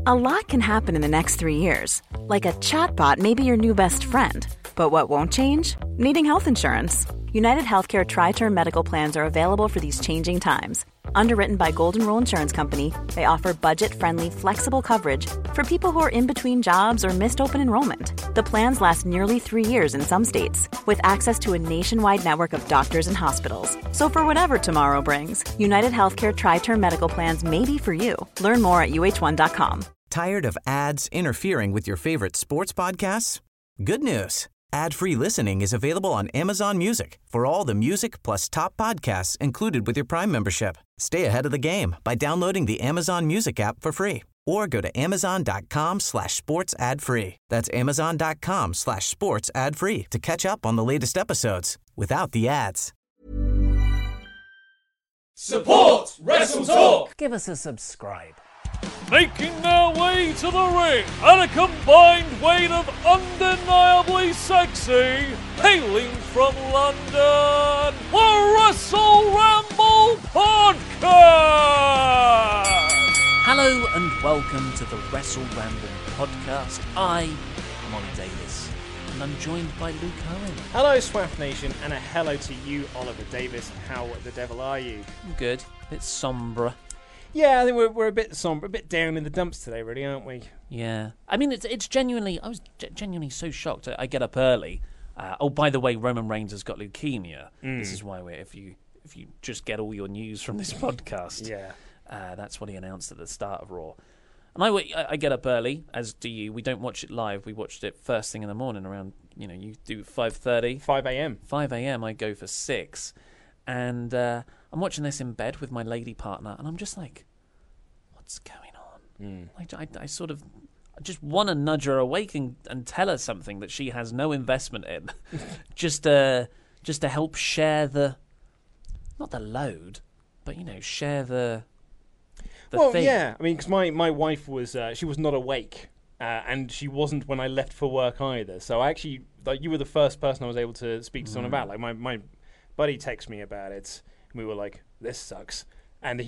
A lot can happen in the next 3 years. Like a chatbot may be your new best friend. But what won't change? Needing health insurance. United Healthcare Tri-Term Medical Plans are available for these changing times. Underwritten by Golden Rule Insurance Company, they offer budget-friendly, flexible coverage for people who are in between jobs or missed open enrollment. The plans last nearly 3 years in some states, with access to a nationwide network of doctors and hospitals. So for whatever tomorrow brings, United Healthcare Tri-Term Medical Plans may be for you. Learn more at uh1.com. Tired of ads interfering with your favorite sports podcasts? Good news. Ad-free listening is available on Amazon Music for all the music plus top podcasts included with your Prime membership. Stay ahead of the game by downloading the Amazon Music app for free or go to amazon.com/sports ad free. That's amazon.com/sports ad free to catch up on the latest episodes without the ads. Support Wrestle Talk! Give us a subscribe. Making their way to the ring at a combined weight of undeniably sexy, hailing from London, the Wrestle Ramble Podcast! Hello and welcome to the Wrestle Ramble Podcast. I am Ollie Davis and I'm joined by Luke Owen. Hello Swaff Nation and a hello to you Oliver Davis. How the devil are you? I'm good, a bit sombre. Yeah, I think we're a bit somber, a bit down in the dumps today, really, aren't we? Yeah. I mean, it's genuinely, I was genuinely so shocked. I get up early. Oh, by the way, Roman Reigns has got leukemia. This is why if you just get all your news from this podcast, that's what he announced at the start of Raw. And I get up early, as do you. We don't watch it live. We watched it first thing in the morning around, you do 5:30. 5 a.m. 5 a.m. I go for 6. And I'm watching this in bed with my lady partner, and I'm just like, what's going on? I sort of just want to nudge her awake and tell her something that she has no investment in, just to help share not the load, but share the thing. Yeah, I mean, because my wife was she was not awake, and she wasn't when I left for work either. So I actually, you were the first person I was able to speak to someone about. Like my buddy texted me about it, and we were like, "This sucks," and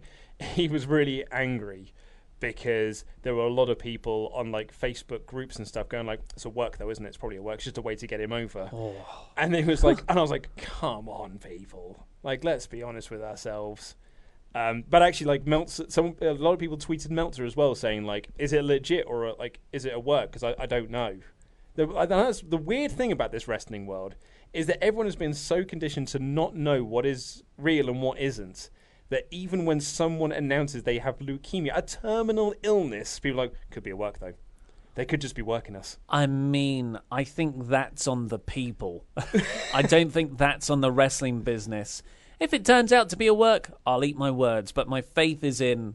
he was really angry because there were a lot of people on like Facebook groups and stuff going like, "It's a work though, isn't it? It's probably a work. It's just a way to get him over." And it was like, and I was like, "Come on, people! Like, let's be honest with ourselves." But actually, like Meltzer, a lot of people tweeted Meltzer as well, saying like, "Is it legit or like is it a work?" Because I don't know. That's the weird thing about this wrestling world is that everyone has been so conditioned to not know what is real and what isn't, that even when someone announces they have leukemia, a terminal illness, people are like, could be a work though. They could just be working us. I mean, I think that's on the people. I don't think that's on the wrestling business. If it turns out to be a work, I'll eat my words. But my faith is in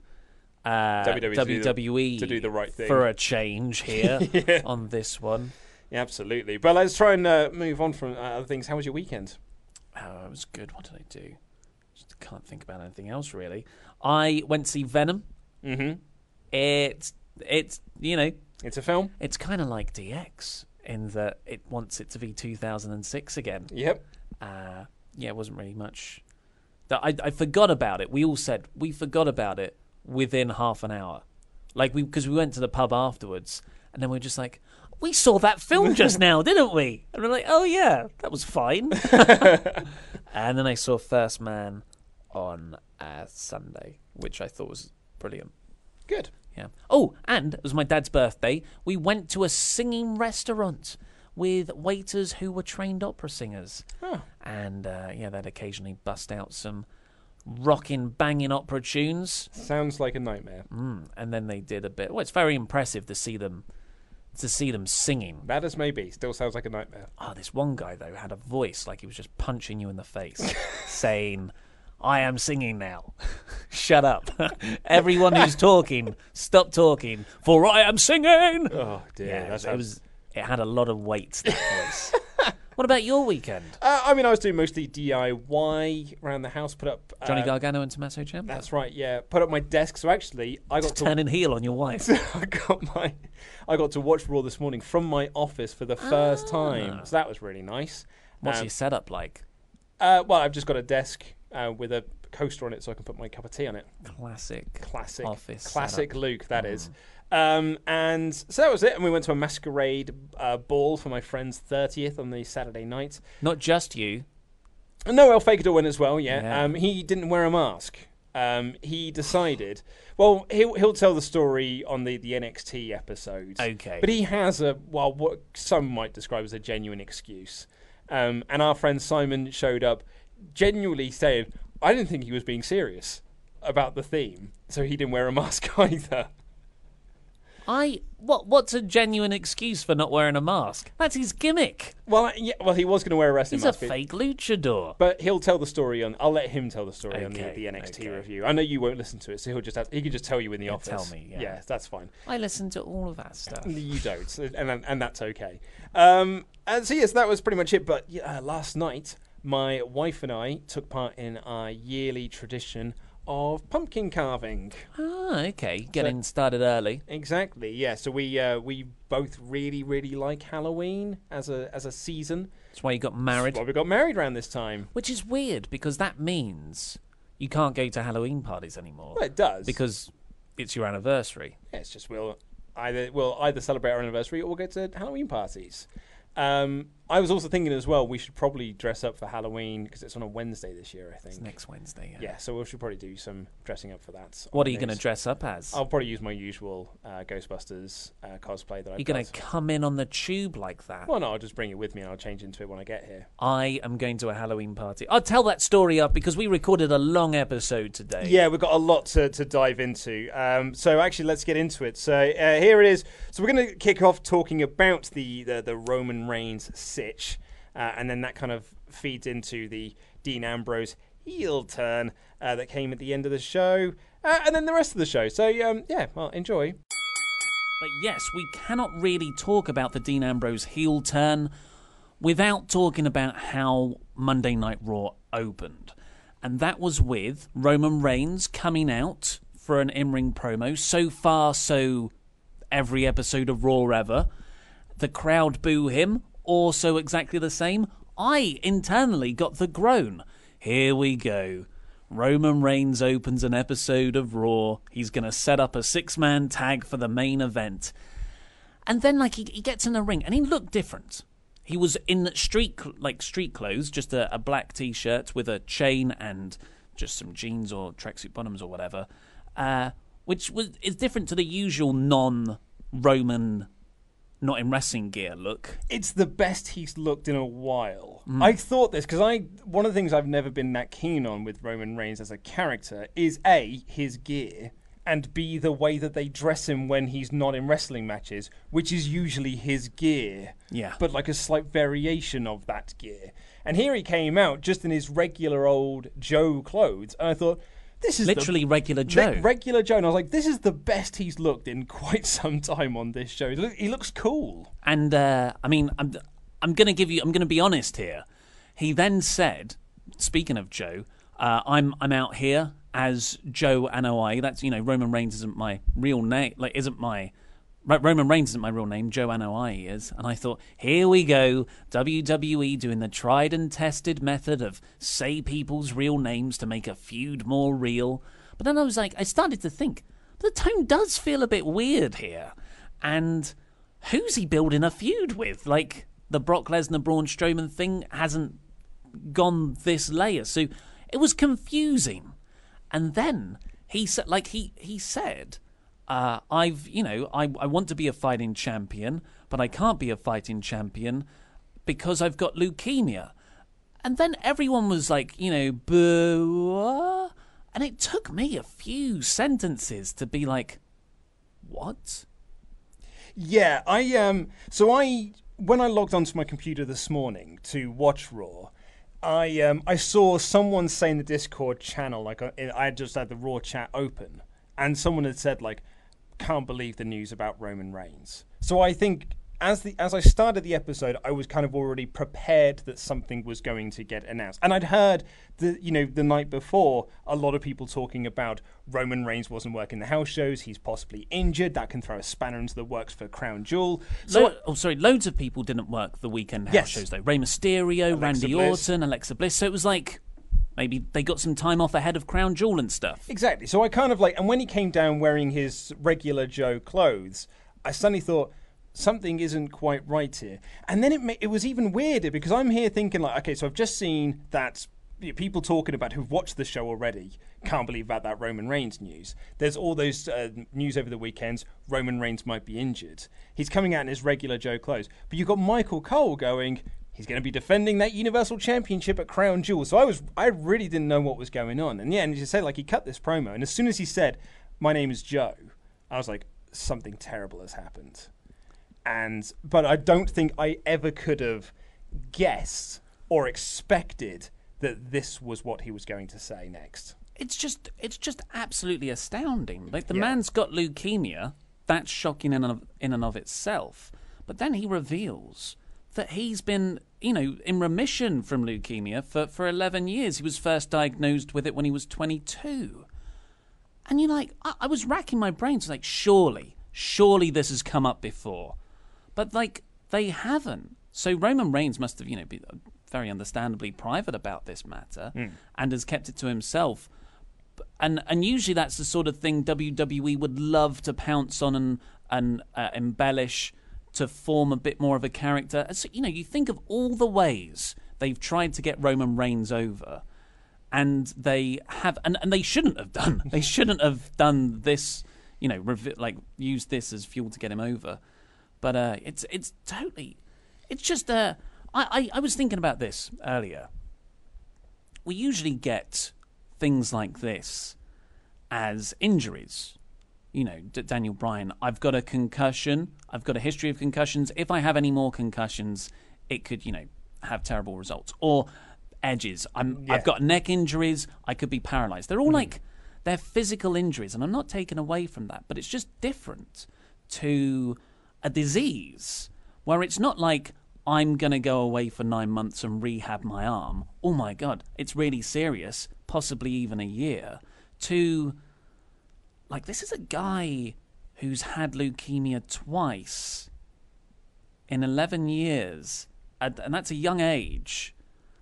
WWE to do the right thing for a change here on this one. Yeah, absolutely. But let's try and move on from other things. How was your weekend? Oh, it was good. What did I do? Just can't think about anything else, really. I went to see Venom. Mm-hmm. It's It's a film? It's kind of like DX in that it wants it to be 2006 again. Yep. It wasn't really much. I forgot about it. We all said we forgot about it within half an hour. Because we went to the pub afterwards, and then we were just like, we saw that film just now, didn't we? And we're like, oh yeah, that was fine. And then I saw First Man on Sunday, which I thought was brilliant. Good. Yeah. Oh, and it was my dad's birthday. We went to a singing restaurant with waiters who were trained opera singers. Oh. And they'd occasionally bust out some rocking, banging opera tunes. Sounds like a nightmare. And then they did a bit. Well, it's very impressive to see them singing. Bad as may be, still sounds like a nightmare. Oh, this one guy though had a voice like he was just punching you in the face, saying, "I am singing now. Shut up. Everyone who's talking, stop talking, for I am singing." Oh dear, Yeah, it had a lot of weight, that voice. What about your weekend? I was doing mostly DIY around the house. Put up Johnny Gargano and Tommaso Ciampa. That's right. Yeah, put up my desk. So actually, I got to turning heel on your wife. I got to watch Raw this morning from my office for the first time. So that was really nice. What's your setup like? I've just got a desk with a coaster on it, so I can put my cup of tea on it. Classic office. Classic Classic setup. Luke. That is. And so that was it. And we went to a masquerade ball for my friend's 30th on the Saturday night. Not just you. No, El Fagador went as well, Yeah. He didn't wear a mask. He decided... Well, he'll tell the story on the NXT episode. Okay. But he has what some might describe as a genuine excuse. And our friend Simon showed up genuinely saying, I didn't think he was being serious about the theme, so he didn't wear a mask either. What's a genuine excuse for not wearing a mask? That's his gimmick. Well, he was going to wear a wrestling He's mask. a fake luchador. But he'll tell the story on... I'll let him tell the story on the Okay, NXT okay. review. I know you won't listen to it, so he can just tell you in the office. tell me, yeah. Yeah, that's fine. I listen to all of that stuff. You don't, and that's okay. And so, yes, that was pretty much it. But last night, my wife and I took part in our yearly tradition of pumpkin carving. Ah, okay. Getting started early. Exactly, yeah. So we both really, really like Halloween as a season. That's why you got married. Well, we got married around this time. Which is weird, because that means you can't go to Halloween parties anymore. Well, it does. Because it's your anniversary. Yeah, it's just we'll either celebrate our anniversary or we'll go to Halloween parties. I was also thinking as well, we should probably dress up for Halloween because it's on a Wednesday this year, I think. It's next Wednesday, Yeah, so we should probably do some dressing up for that. What are you going to dress up as? I'll probably use my usual Ghostbusters cosplay that I've You're going to come in on the tube like that? Well, no, I'll just bring it with me and I'll change into it when I get here. I am going to a Halloween party. I'll tell that story up because we recorded a long episode today. Yeah, we've got a lot to dive into. So actually, let's get into it. So here it is. So we're going to kick off talking about the Roman Reigns sitch. And then that kind of feeds into the Dean Ambrose heel turn that came at the end of the show. And then the rest of the show. So, well, enjoy. But yes, we cannot really talk about the Dean Ambrose heel turn without talking about how Monday Night Raw opened. And that was with Roman Reigns coming out for an in-ring promo. So far, so every episode of Raw ever. The crowd boo him. Also exactly the same. I internally got the groan. Here we go. Roman Reigns opens an episode of Raw. He's going to set up a 6-man tag for the main event. And then he gets in the ring and he looked different. He was in street clothes, just a black t-shirt with a chain and just some jeans or tracksuit bottoms or whatever, which is different to the usual non-Roman, not in wrestling gear look. It's the best he's looked in a while. I thought this because one of the things I've never been that keen on with Roman Reigns as a character is A, his gear, and B, the way that they dress him when he's not in wrestling matches, which is usually his gear. Yeah. But like a slight variation of that gear. And here he came out just in his regular old Joe clothes, and I thought, this is literally regular Joe. Regular Joe. And I was like, this is the best he's looked in quite some time on this show. He looks cool. And I'm going to be honest here. He then said, speaking of Joe, I'm out here as Joe Anoa'i. That's, Roman Reigns isn't my real name. Roman Reigns isn't my real name. Joe Anoa'i is. And I thought, here we go. WWE doing the tried and tested method of say people's real names to make a feud more real. But then I started to think, the tone does feel a bit weird here. And who's he building a feud with? The Brock Lesnar, Braun Strowman thing hasn't gone this layer. So it was confusing. And then he said, he said, I want to be a fighting champion, but I can't be a fighting champion because I've got leukemia. And then everyone was like, boo. And it took me a few sentences to be like, what? Yeah, when I logged onto my computer this morning to watch Raw, I saw someone say in the Discord channel, I just had the Raw chat open, and someone had said, can't believe the news about Roman Reigns. So I think as I started the episode, I was kind of already prepared that something was going to get announced. And I'd heard the night before a lot of people talking about Roman Reigns wasn't working the house shows, he's possibly injured, that can throw a spanner into the works for Crown Jewel. Loads of people didn't work the weekend house shows though. Rey Mysterio, Randy Orton, Alexa Bliss. So it was like, Maybe they got some time off ahead of Crown Jewel and stuff. Exactly. So I kind of and when he came down wearing his regular Joe clothes, I suddenly thought, something isn't quite right here. And then it was even weirder because I'm here thinking okay, so I've just seen that people talking about who've watched the show already can't believe about that Roman Reigns news. There's all those news over the weekends. Roman Reigns might be injured. He's coming out in his regular Joe clothes. But you've got Michael Cole going, he's going to be defending that Universal Championship at Crown Jewel. So I really didn't know what was going on. And yeah, and as you say, he cut this promo. And as soon as he said, my name is Joe, I was like, something terrible has happened. But I don't think I ever could have guessed or expected that this was what he was going to say next. It's just absolutely astounding. The man's got leukemia. That's shocking in and of itself. But then he reveals that he's been, in remission from leukemia for 11 years. He was first diagnosed with it when he was 22. And you're I was racking my brains, surely this has come up before. But, they haven't. So Roman Reigns must have, been very understandably private about this matter and has kept it to himself. And usually that's the sort of thing WWE would love to pounce on and embellish to form a bit more of a character. So, you think of all the ways they've tried to get Roman Reigns over, and they have, and they shouldn't have done. They shouldn't have done this, use this as fuel to get him over. But it's just I was thinking about this earlier. We usually get things like this as injuries. Daniel Bryan, I've got a concussion. I've got a history of concussions. If I have any more concussions, it could, have terrible results. Or Edges, I've got neck injuries. I could be paralyzed. They're all they're physical injuries, and I'm not taken away from that. But it's just different to a disease where it's not I'm going to go away for 9 months and rehab my arm. Oh my God, it's really serious, possibly even a year. To, this is a guy who's had leukemia twice in 11 years, and that's a young age.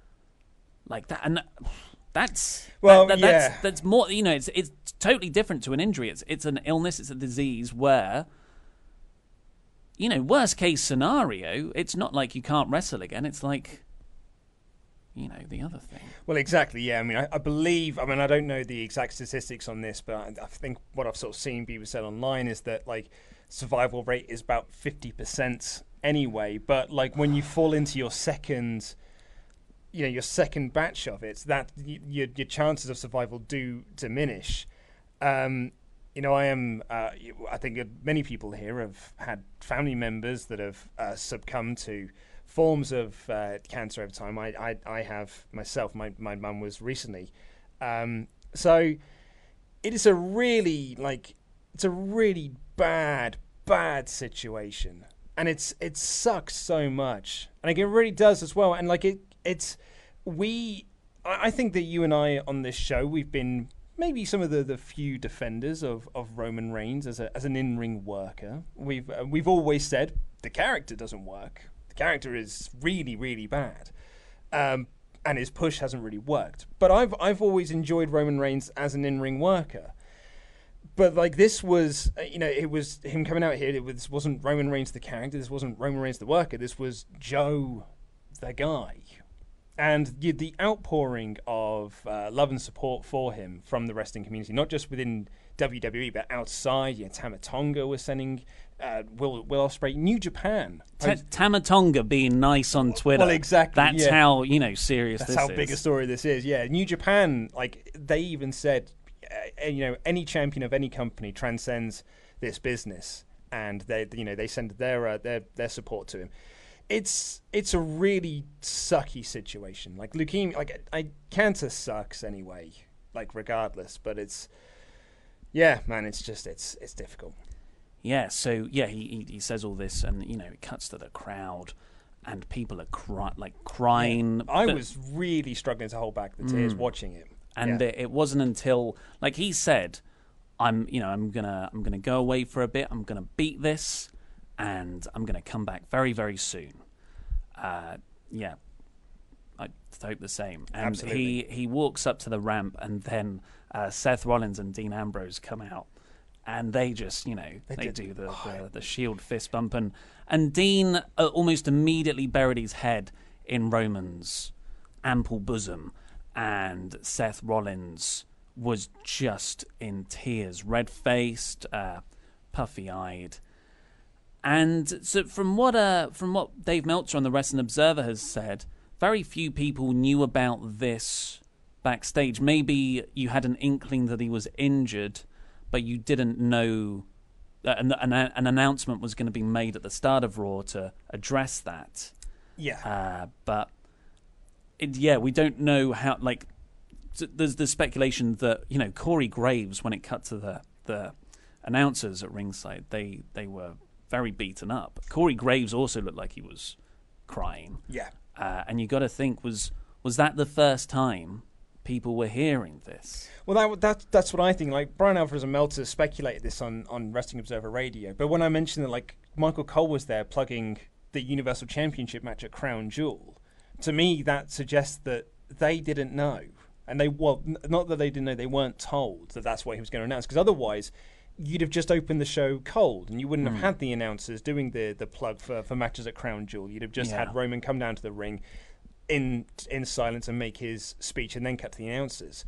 That, and that's that's more. It's totally different to an injury. It's an illness. It's a disease where, worst case scenario, it's not like you can't wrestle again. It's the other thing. Well, exactly, yeah. I believe, I don't know the exact statistics on this, but I think what I've sort of seen people said online is that, survival rate is about 50% anyway. But, when you fall into your second batch of it, that your chances of survival do diminish. I think many people here have had family members that have succumbed to forms of cancer over time. I have myself. My mum was recently. So it is a really bad situation, and it sucks so much, and it really does as well. And I think that you and I on this show, we've been maybe some of the few defenders of Roman Reigns as an in-ring worker. We've always said the character doesn't work. The character is really, really bad, and his push hasn't really worked. But I've always enjoyed Roman Reigns as an in-ring worker. But this was, it was him coming out here. This wasn't Roman Reigns the character. This wasn't Roman Reigns the worker. This was Joe, the guy. And the outpouring of love and support for him from the wrestling community, not just within WWE, but outside. Tama Tonga was sending Will Ospreay. New Japan. Tama Tonga being nice on Twitter. Well, exactly. That's how, serious That's this is. That's how big a story this is, yeah. New Japan, they even said, any champion of any company transcends this business. And they send their support to him. It's a really sucky situation. Leukemia, cancer sucks anyway. Regardless, but it's difficult. Yeah. So he says all this, and it cuts to the crowd, and people are crying. Yeah. I was really struggling to hold back the tears watching it. And it wasn't until he said, I'm gonna go away for a bit. I'm gonna beat this. And I'm going to come back very, very soon. I hope the same. And Absolutely. he walks up to the ramp, and then Seth Rollins and Dean Ambrose come out, and they just, they do the Shield fist bump, and Dean almost immediately buried his head in Roman's ample bosom, and Seth Rollins was just in tears, red-faced, puffy-eyed. And so from what Dave Meltzer on the Wrestling Observer has said, very few people knew about this backstage. Maybe you had an inkling that he was injured, but you didn't know an announcement was going to be made at the start of Raw to address that. Yeah. But we don't know how. Like, there's the speculation that Corey Graves, when it cut to the announcers at ringside, they were very beaten up. Corey Graves also looked like he was crying. Yeah. And you got to think, was that the first time people were hearing this? Well, that's what I think. Like, Brian Alvarez and Meltzer speculated this on Wrestling Observer Radio. But when I mentioned that, like, Michael Cole was there plugging the Universal Championship match at Crown Jewel, to me that suggests that they didn't know. And not that they didn't know, they weren't told that that's what he was going to announce. Because otherwise, you'd have just opened the show cold, and you wouldn't have had the announcers doing the plug for matches at Crown Jewel. You'd have just had Roman come down to the ring in silence and make his speech, and then cut to the announcers.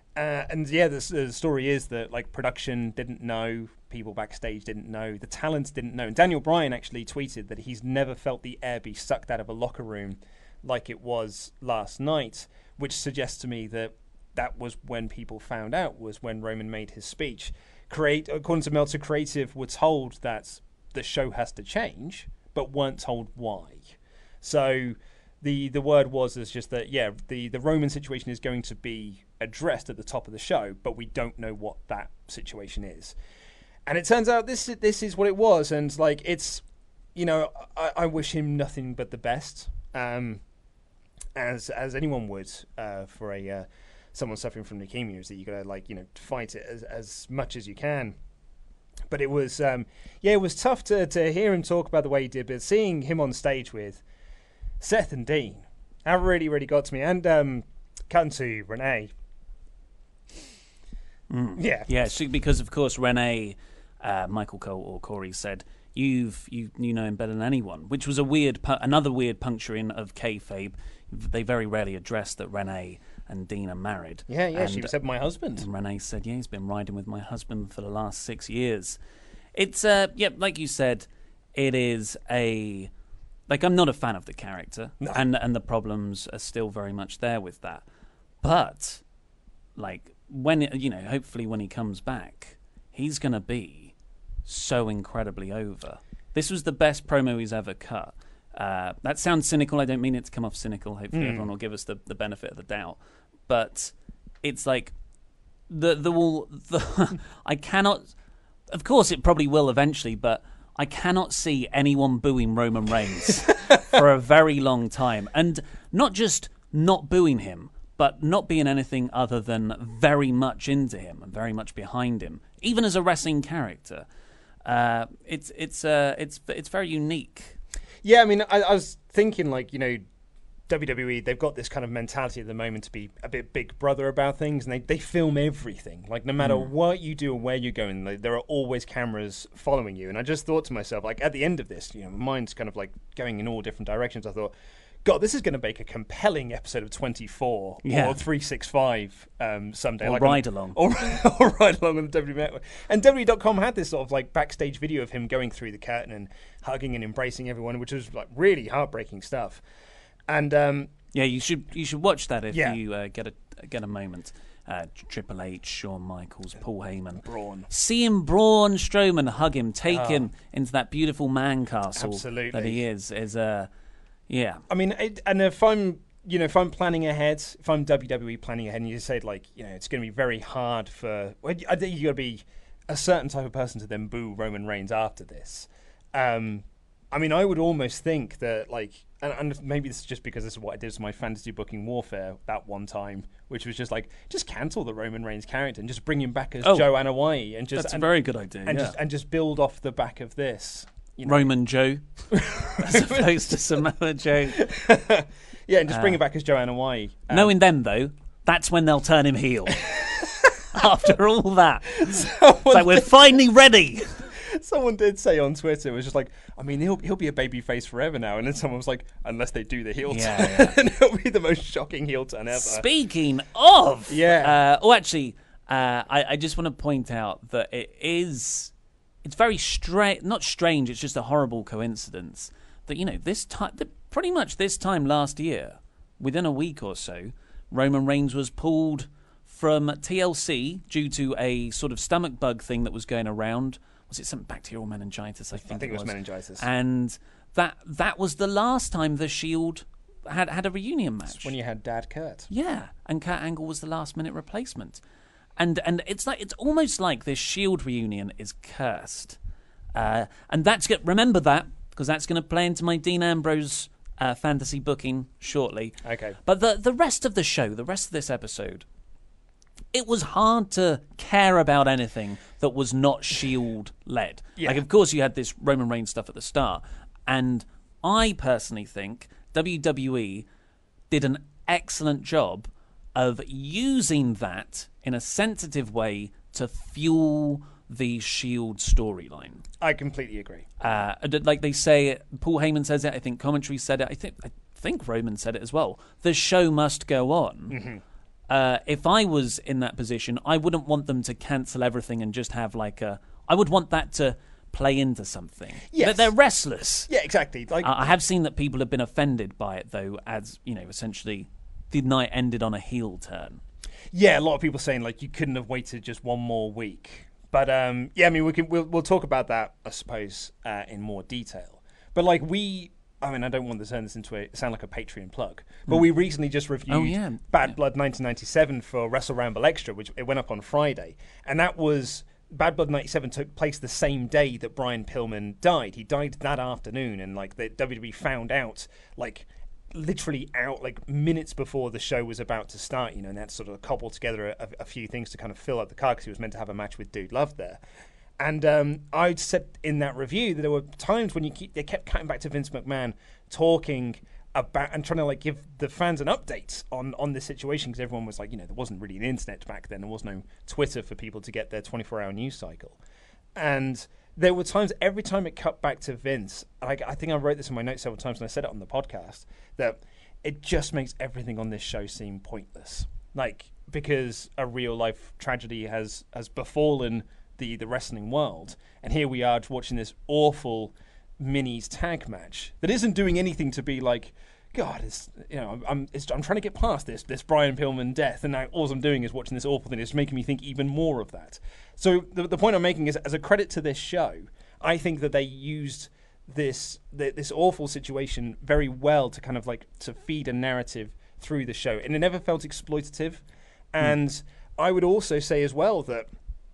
The story is that, like, production didn't know, people backstage didn't know, the talent didn't know. And Daniel Bryan actually tweeted that he's never felt the air be sucked out of a locker room like it was last night, which suggests to me that was when people found out, was when Roman made his speech. According to Meltzer, Creative were told that the show has to change, but weren't told why. So the word was just that, the Roman situation is going to be addressed at the top of the show, but we don't know what that situation is. And it turns out this is what it was, and like, it's, I wish him nothing but the best, as anyone would for someone suffering from leukemia, is that you got to fight it as much as you can. But it was it was tough to hear him talk about the way he did, but seeing him on stage with Seth and Dean, that really, really got to me. And cutting to Renee. Yeah, because of course Renee, Michael Cole or Corey said, you know him better than anyone, which was another weird puncturing of kayfabe. They very rarely address that Renee and Dean are married. Yeah, she said, my husband. And Renee said, he's been riding with my husband for the last 6 years. It's, like you said, it is I'm not a fan of the character. No. And the problems are still very much there with that. But, when, hopefully when he comes back, he's going to be so incredibly over. This was the best promo he's ever cut. That sounds cynical. I don't mean it to come off cynical. Hopefully everyone will give us the benefit of the doubt. But it's like I cannot. Of course, it probably will eventually, but I cannot see anyone booing Roman Reigns for a very long time, and not just not booing him, but not being anything other than very much into him and very much behind him, even as a wrestling character. It's very unique. Yeah, I mean, I was thinking, WWE, they've got this kind of mentality at the moment to be a bit Big Brother about things, and they film everything. Like, no matter what you do or where you're going, there are always cameras following you. And I just thought to myself, at the end of this, my mind's kind of going in all different directions. I thought, God, this is going to make a compelling episode of 24 or 365 someday. Or Ride Along. Or Ride Along on the WWE Network. And WWE.com had this sort of backstage video of him going through the curtain and hugging and embracing everyone, which was really heartbreaking stuff. And you should watch that if you get a moment. Triple H, Shawn Michaels, Paul Heyman, Braun. Seeing Braun Strowman hug him, take him into that beautiful man castle that he is yeah. I mean, and if I'm planning ahead, if I'm WWE planning ahead, and you say it's going to be very hard for, I think you got to be a certain type of person to then boo Roman Reigns after this. I mean, I would almost think that and maybe this is just because this is what I did to my fantasy booking warfare that one time, which was just just cancel the Roman Reigns character and just bring him back as Joe Anoa'i, and that's a very good idea, and just build off the back of this. Roman Joe as opposed to Samoa Joe. Yeah, and just bring it back as Joanna White. Knowing them, though, that's when they'll turn him heel. After all that. So we're finally ready. Someone did say on Twitter, it was just like, I mean, he'll be a babyface forever now. And then someone was like, unless they do the heel turn. And it'll be the most shocking heel turn ever. Speaking of... Yeah. I just want to point out that it's very strange, not strange, it's just a horrible coincidence that, you know, pretty much this time last year, within a week or so, Roman Reigns was pulled from TLC due to a sort of stomach bug thing that was going around. Was it some bacterial meningitis? I think it was meningitis. And that was the last time the Shield had a reunion match. That's when you had Dad Kurt. Yeah, and Kurt Angle was the last-minute replacement. And it's almost like this Shield reunion is cursed. And remember that, because that's going to play into my Dean Ambrose fantasy booking shortly. Okay. But the rest of the show, the rest of this episode, it was hard to care about anything that was not Shield-led. Yeah. Like, of course, you had this Roman Reigns stuff at the start. And I personally think WWE did an excellent job of using that in a sensitive way to fuel the Shield storyline. I completely agree. Like they say, Paul Heyman says it, I think commentary said it, I think Roman said it as well. The show must go on. Mm-hmm. If I was in that position, I wouldn't want them to cancel everything and just have I would want that to play into something. Yes. They're restless. Yeah, exactly. Like I have seen that people have been offended by it, though, as, you know, essentially the night ended on a heel turn. Yeah, a lot of people saying, like, you couldn't have waited just one more week. But, I mean, we'll talk about that, I suppose, in more detail. But, like, I don't want to turn this into sound like a Patreon plug, but we recently just reviewed Bad Blood 1997 for Wrestle Ramble Extra, which it went up on Friday. And that was... Bad Blood 97 took place the same day that Brian Pillman died. He died that afternoon, and, like, the WWE found out, like... literally out like minutes before the show was about to start, you know, and that sort of cobbled together a few things to kind of fill up the card because he was meant to have a match with Dude Love there. And I said in that review that there were times when they kept cutting back to Vince McMahon talking about and trying to like give the fans an update on this situation, because everyone was like, you know, there wasn't really an internet back then, there was no Twitter for people to get their 24-hour news cycle. And there were times, every time it cut back to Vince, I think I wrote this in my notes several times and I said it on the podcast, that it just makes everything on this show seem pointless. Like, because a real life tragedy has befallen the wrestling world, and here we are watching this awful minis tag match that isn't doing anything to be like, God, I'm trying to get past this Brian Pillman death, and now all I'm doing is watching this awful thing. It's making me think even more of that. So the point I'm making is, as a credit to this show, I think that they used this awful situation very well to kind of like to feed a narrative through the show, and it never felt exploitative. And I would also say as well that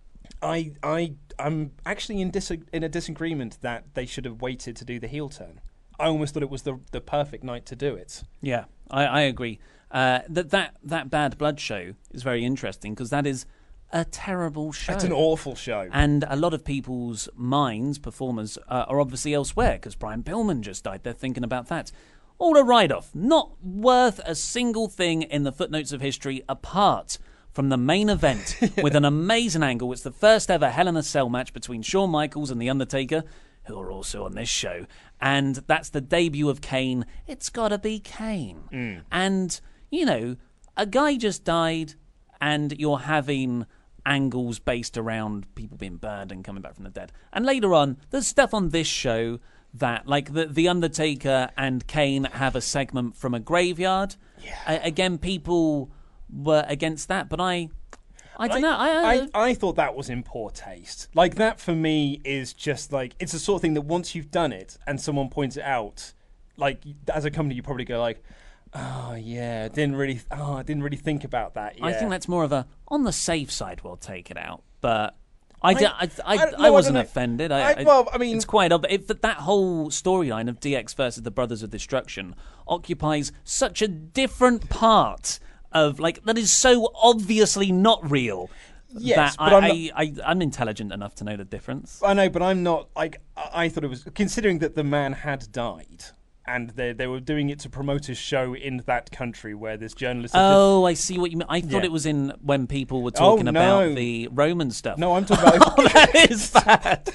I'm actually in a disagreement that they should have waited to do the heel turn. I almost thought it was the perfect night to do it. Yeah, I agree. That Bad Blood show is very interesting because that is a terrible show. It's an awful show. And a lot of people's minds, performers, are obviously elsewhere because Brian Pillman just died. They're thinking about that. All a write-off. Not worth a single thing in the footnotes of history apart from the main event with an amazing angle. It's the first ever Hell in a Cell match between Shawn Michaels and The Undertaker, who are also on this show. And that's the debut of Kane. It's got to be Kane. And, you know, a guy just died and you're having angles based around people being burned and coming back from the dead. And later on, there's stuff on this show that, like, the Undertaker and Kane have a segment from a graveyard. Yeah. Again, people were against that, but I don't know. I thought that was in poor taste. Like, that for me is just like, it's the sort of thing that once you've done it and someone points it out, like, as a company, you probably go like, oh yeah, I didn't really think about that. Yeah. I think that's more of a on the safe side. We'll take it out, but I wasn't offended. It's quite obvious that whole storyline of DX versus the Brothers of Destruction occupies such a different part of, like, that is so obviously not real. Yes, but I'm intelligent enough to know the difference. I know, but I'm not. Like, I thought it was, considering that the man had died, and they were doing it to promote a show in that country where this journalist. Oh, I see what you mean. I thought it was in when people were talking about the Roman stuff. No, I'm talking about. That is bad.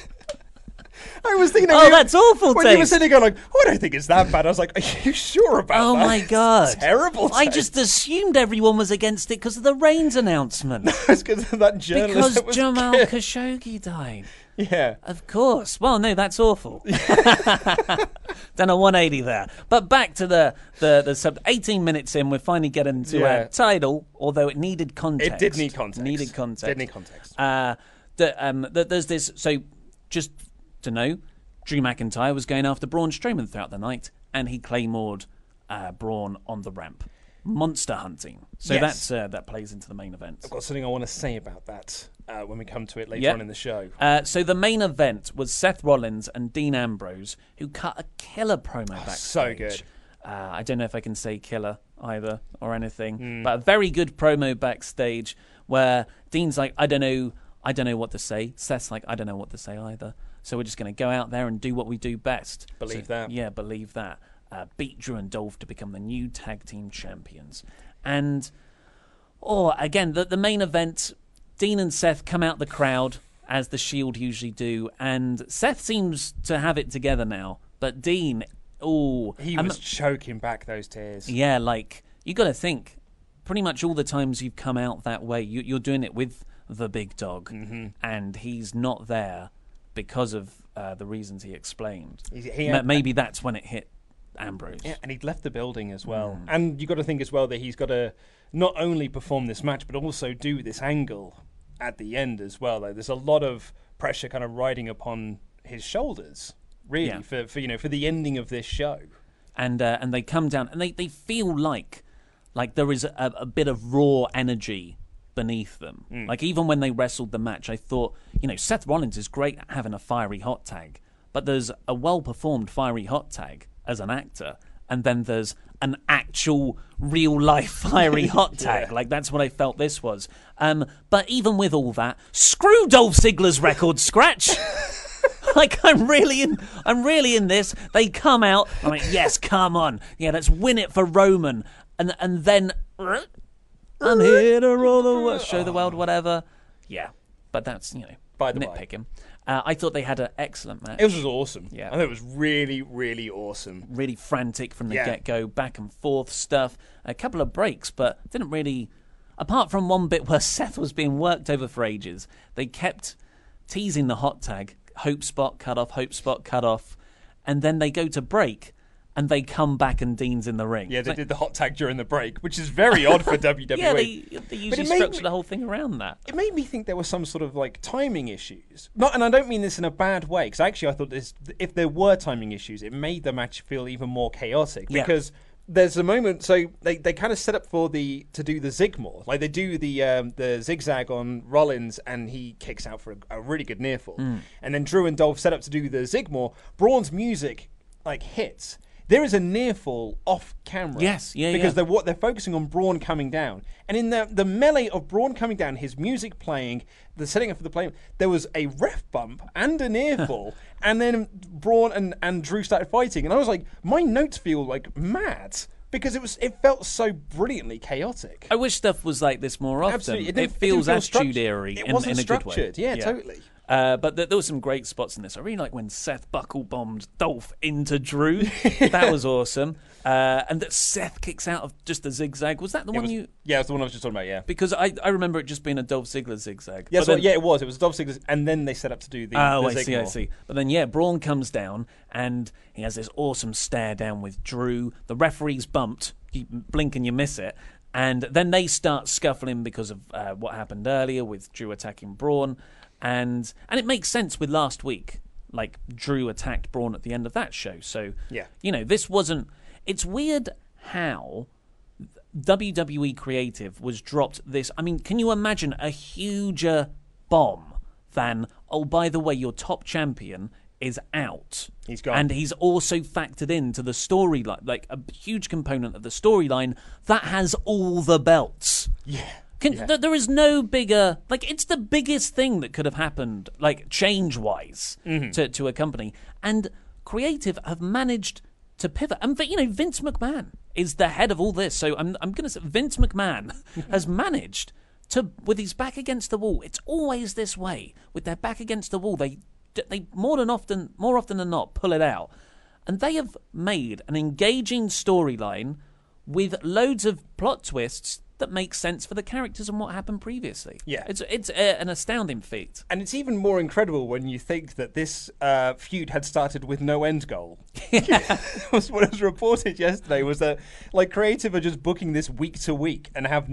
I was thinking. That's awful. When you were sitting there going like, I don't think it's that bad. I was like, are you sure about that? Oh my god, it's terrible. I just assumed everyone was against it because of the Reigns announcement. It's because of that journalist. Because Jamal Khashoggi died. Yeah. Of course. Well, no, that's awful. Done a 180 there. But back to the sub. 18 minutes in, we're finally getting to our title, although it needed context. It did need context. Did need context. There's this. So, just to know, Drew McIntyre was going after Braun Strowman throughout the night, and he claymored Braun on the ramp. Monster hunting. So that plays into the main event. I've got something I want to say about that when we come to it later on in the show. So the main event was Seth Rollins and Dean Ambrose, who cut a killer promo backstage. So good. I don't know if I can say killer either or anything, but a very good promo backstage where Dean's like, I don't know what to say. Seth's like, I don't know what to say either. So we're just going to go out there and do what we do best. Believe that. Yeah, believe that. Beat Drew and Dolph to become the new tag team champions. And, again, the main event, Dean and Seth come out the crowd, as the Shield usually do, and Seth seems to have it together now. But Dean, he was choking back those tears. Yeah, like, you got to think, pretty much all the times you've come out that way, you're doing it with the big dog, and he's not there because of the reasons he explained. Maybe that's when it hit Ambrose. Yeah, and he'd left the building as well. And you got to think as well that he's got to not only perform this match, but also do this angle at the end as well. Like, there's a lot of pressure kind of riding upon his shoulders, really, for the ending of this show. And they come down, and they feel like there is a bit of raw energy beneath them. Like, even when they wrestled the match, I thought, Seth Rollins is great at having a fiery hot tag, but there's a well-performed fiery hot tag as an actor, and then there's an actual real-life fiery hot tag. Like, that's what I felt this was. But even with all that, screw Dolph Ziggler's record scratch. Like, I'm really in this. They come out, I'm like, yes, come on. Yeah, let's win it for Roman. And then, I'm here to rule the world, show the world, whatever. Yeah, but that's, nitpicking. I thought they had an excellent match. It was awesome. Yeah. I thought it was really, really awesome. Really frantic from the get-go, back and forth stuff. A couple of breaks, but didn't really... Apart from one bit where Seth was being worked over for ages, they kept teasing the hot tag. Hope spot, cut off. And then they go to break, and they come back and Dean's in the ring. Yeah, they did the hot tag during the break, which is very odd for WWE. Yeah, they usually structure the whole thing around that. It made me think there were some sort of timing issues. And I don't mean this in a bad way, because actually I thought if there were timing issues, it made the match feel even more chaotic. Because there's a moment, so they kind of set up to do the Zigmore. Like, they do the zigzag on Rollins, and he kicks out for a really good near fall. And then Drew and Dolph set up to do the Zigmore. Braun's music hits. There is a near fall off camera. Yes, because they're focusing on Braun coming down, and in the melee of Braun coming down, his music playing, the setting up for the play, there was a ref bump and a near fall, and then Braun and Drew started fighting, and I was like, my notes feel mad. Because it felt so brilliantly chaotic. I wish stuff was like this more often. Absolutely. It feels Attitude-y in a good way. Structured. Yeah, totally. But there were some great spots in this. I really like when Seth buckle-bombed Dolph into Drew. That was awesome. And that Seth kicks out of just a zigzag. Was that the one you... Yeah, that's the one I was just talking about, yeah. Because I remember it just being a Dolph Ziggler zigzag. Yeah, it was. It was Dolph Ziggler, and then they set up to do the Zigmore. I see. But then, Braun comes down, and he has this awesome stare down with Drew. The referee's bumped. You blink and you miss it. And then they start scuffling because of what happened earlier with Drew attacking Braun. And it makes sense with last week. Like, Drew attacked Braun at the end of that show. So, this wasn't... It's weird how WWE Creative was dropped this... I mean, can you imagine a huger bomb than, oh, by the way, your top champion is out. He's gone. And he's also factored into the storyline, like a huge component of the storyline that has all the belts. Yeah. There is no bigger... it's the biggest thing that could have happened, change-wise, to a company. And Creative have managed to pivot. And Vince McMahon is the head of all this. So I'm going to say Vince McMahon has managed to, with his back against the wall. It's always this way. With their back against the wall, they more often than not pull it out. And they have made an engaging storyline with loads of plot twists that make sense for the characters and what happened previously. Yeah. It's an astounding feat. And it's even more incredible when you think that this feud had started with no end goal. What was reported yesterday was that creative are just booking this week to week and have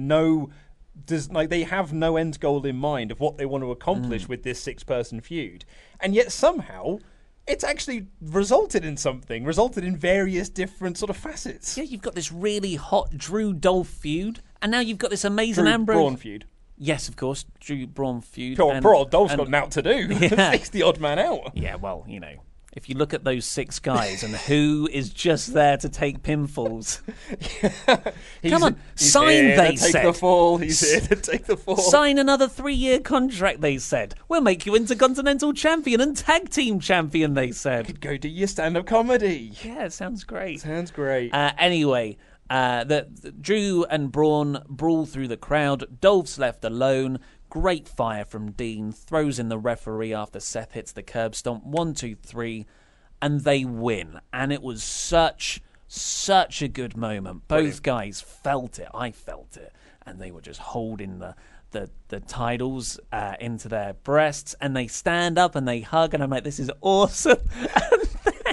they have no end goal in mind of what they want to accomplish with this 6-person feud. And yet somehow it's actually resulted in various different sort of facets. Yeah, you've got this really hot Drew Dolph feud, and now you've got this amazing Drew Ambrose Braun feud. Yes, of course, Drew Braun feud. Poor old Dolph's got out to do. Yeah. He's the odd man out. Yeah, well, if you look at those 6 guys and who is just there to take pinfalls. Come on, sign, they said. Take the fall. He's here to take the fall. Sign another 3-year contract, they said. We'll make you Intercontinental Champion and Tag Team Champion, they said. Could go do your stand-up comedy. Yeah, it sounds great. Sounds great. Anyway, the Drew and Braun brawl through the crowd. Dolph's left alone. Great fire from Dean. Throws in the referee after Seth hits the curb stomp. 1, 2, 3. And they win. And it was such a good moment. Both guys felt it. I felt it. And they were just holding the titles into their breasts. And they stand up and they hug. And I'm like, this is awesome. And then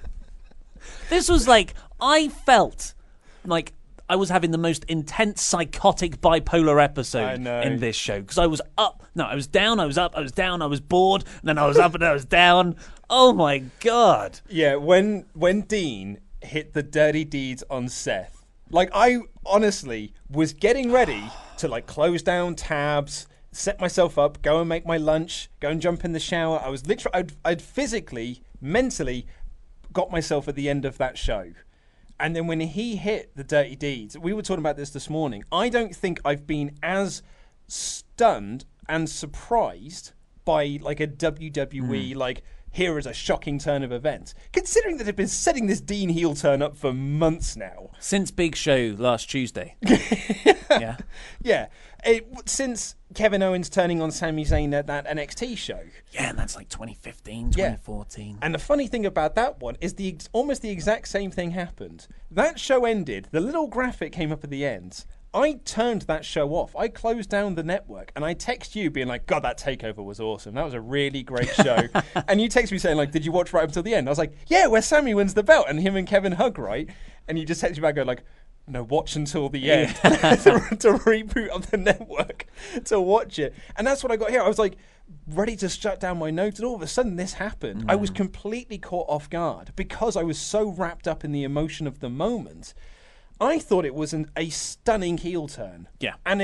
this was I felt like I was having the most intense, psychotic, bipolar episode in this show. Because I was up. No, I was down, I was up, I was down, I was bored, and then I was up and I was down. Oh, my God. Yeah, when Dean hit the dirty deeds on Seth, I honestly was getting ready to, close down tabs, set myself up, go and make my lunch, go and jump in the shower. I was literally, I'd physically, mentally got myself at the end of that show. And then when he hit the dirty deeds, we were talking about this morning, I don't think I've been as stunned and surprised by a WWE, here is a shocking turn of events. Considering that they've been setting this Dean heel turn up for months now. Since Big Show last Tuesday. Yeah. Yeah. Since Kevin Owens turning on Sami Zayn at that NXT show. Yeah, and that's 2015, 2014. And the funny thing about that one is almost the exact same thing happened. That show ended, the little graphic came up at the end. I turned that show off. I closed down the network and I text you being like, God, that takeover was awesome. That was a really great show. And you text me saying did you watch right up until the end? I was like, yeah, where Sammy wins the belt and him and Kevin hug, right? And you just text me back going no, watch until the end to reboot on the network to watch it. And that's what I got here. I was ready to shut down my notes and all of a sudden this happened. I was completely caught off guard because I was so wrapped up in the emotion of the moment. I thought it was a stunning heel turn. Yeah. And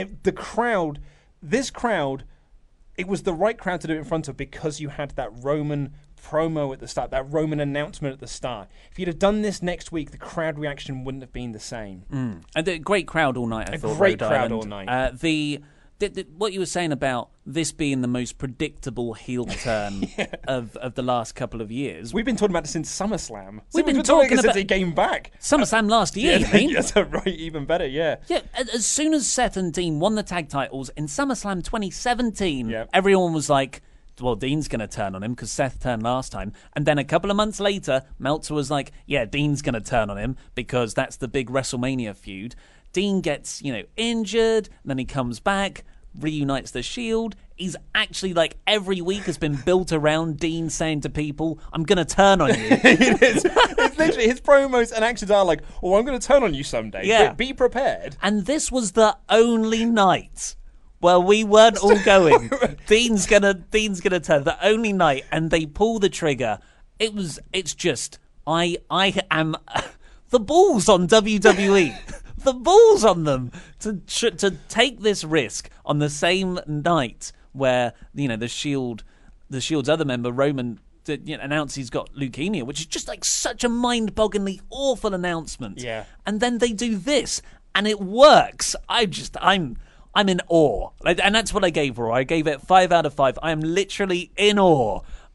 this crowd, it was the right crowd to do it in front of because you had that Roman promo at the start, that Roman announcement at the start. If you'd have done this next week, the crowd reaction wouldn't have been the same. And a great crowd all night, I thought. Great Rhode crowd Island. all night. What you were saying about this being the most predictable heel turn of the last couple of years. We've been talking about this since SummerSlam. We've been talking about since he came back. SummerSlam last year, you mean? That's right, even better, yeah. Yeah, as soon as Seth and Dean won the tag titles in SummerSlam 2017, Yep. everyone was like, well, Dean's going to turn on him because Seth turned last time. And then a couple of months later, Meltzer was like, yeah, Dean's going to turn on him because that's the big WrestleMania feud. Dean gets, injured, and then he comes back, reunites the Shield. He's actually every week has been built around Dean saying to people, I'm going to turn on you. It's literally his promos and actions are I'm going to turn on you someday. Yeah. Be prepared. And this was the only night where we weren't all going. Dean's gonna turn. The only night, and they pull the trigger. It's just I am the balls on WWE. The balls on them to take this risk on the same night where the Shield's other member Roman announced he's got leukemia, which is just such a mind-bogglingly awful announcement. Yeah. And then they do this, and it works. I'm in awe, and that's what I gave Raw. I gave it 5 out of 5. I am literally in awe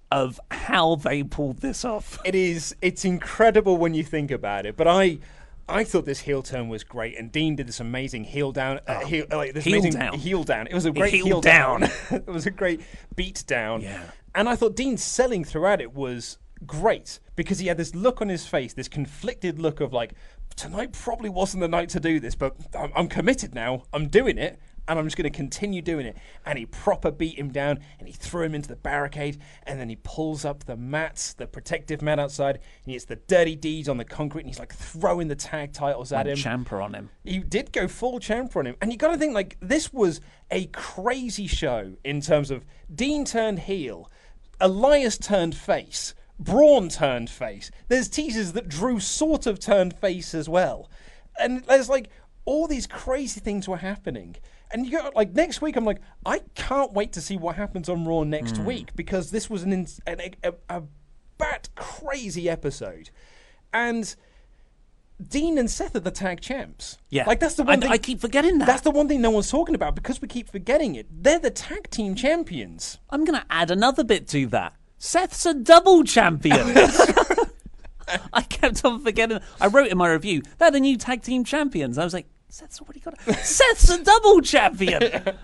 of how they pulled this off. It's incredible when you think about it. But I thought this heel turn was great, and Dean did this amazing heel down. Heel down. It was a great heel down. It was a great beat down. Yeah. And I thought Dean's selling throughout it was great, because he had this look on his face, this conflicted look of like, tonight probably wasn't the night to do this, but I'm committed now. I'm doing it. And I'm just going to continue doing it. And he proper beat him down, and he threw him into the barricade, and then he pulls up the mats, the protective mat outside, and he hits the dirty deeds on the concrete, and he's like throwing the tag titles at him. Ciampa on him. He did go full Ciampa on him. And you got to think, like, this was a crazy show in terms of Dean turned heel, Elias turned face, Braun turned face. There's teasers that Drew sort of turned face as well. And there's like all these crazy things were happening. And you got like next week, I'm like, I can't wait to see what happens on Raw next week, because this was a bat crazy episode, and Dean and Seth are the tag champs. Yeah, like that's the one thing I keep forgetting that. That's the one thing no one's talking about, because we keep forgetting it. They're the tag team champions. I'm gonna add another bit to that. Seth's a double champion. I kept on forgetting. I wrote in my review, they're the new tag team champions. I was like, Seth's already got it. Seth's a double champion.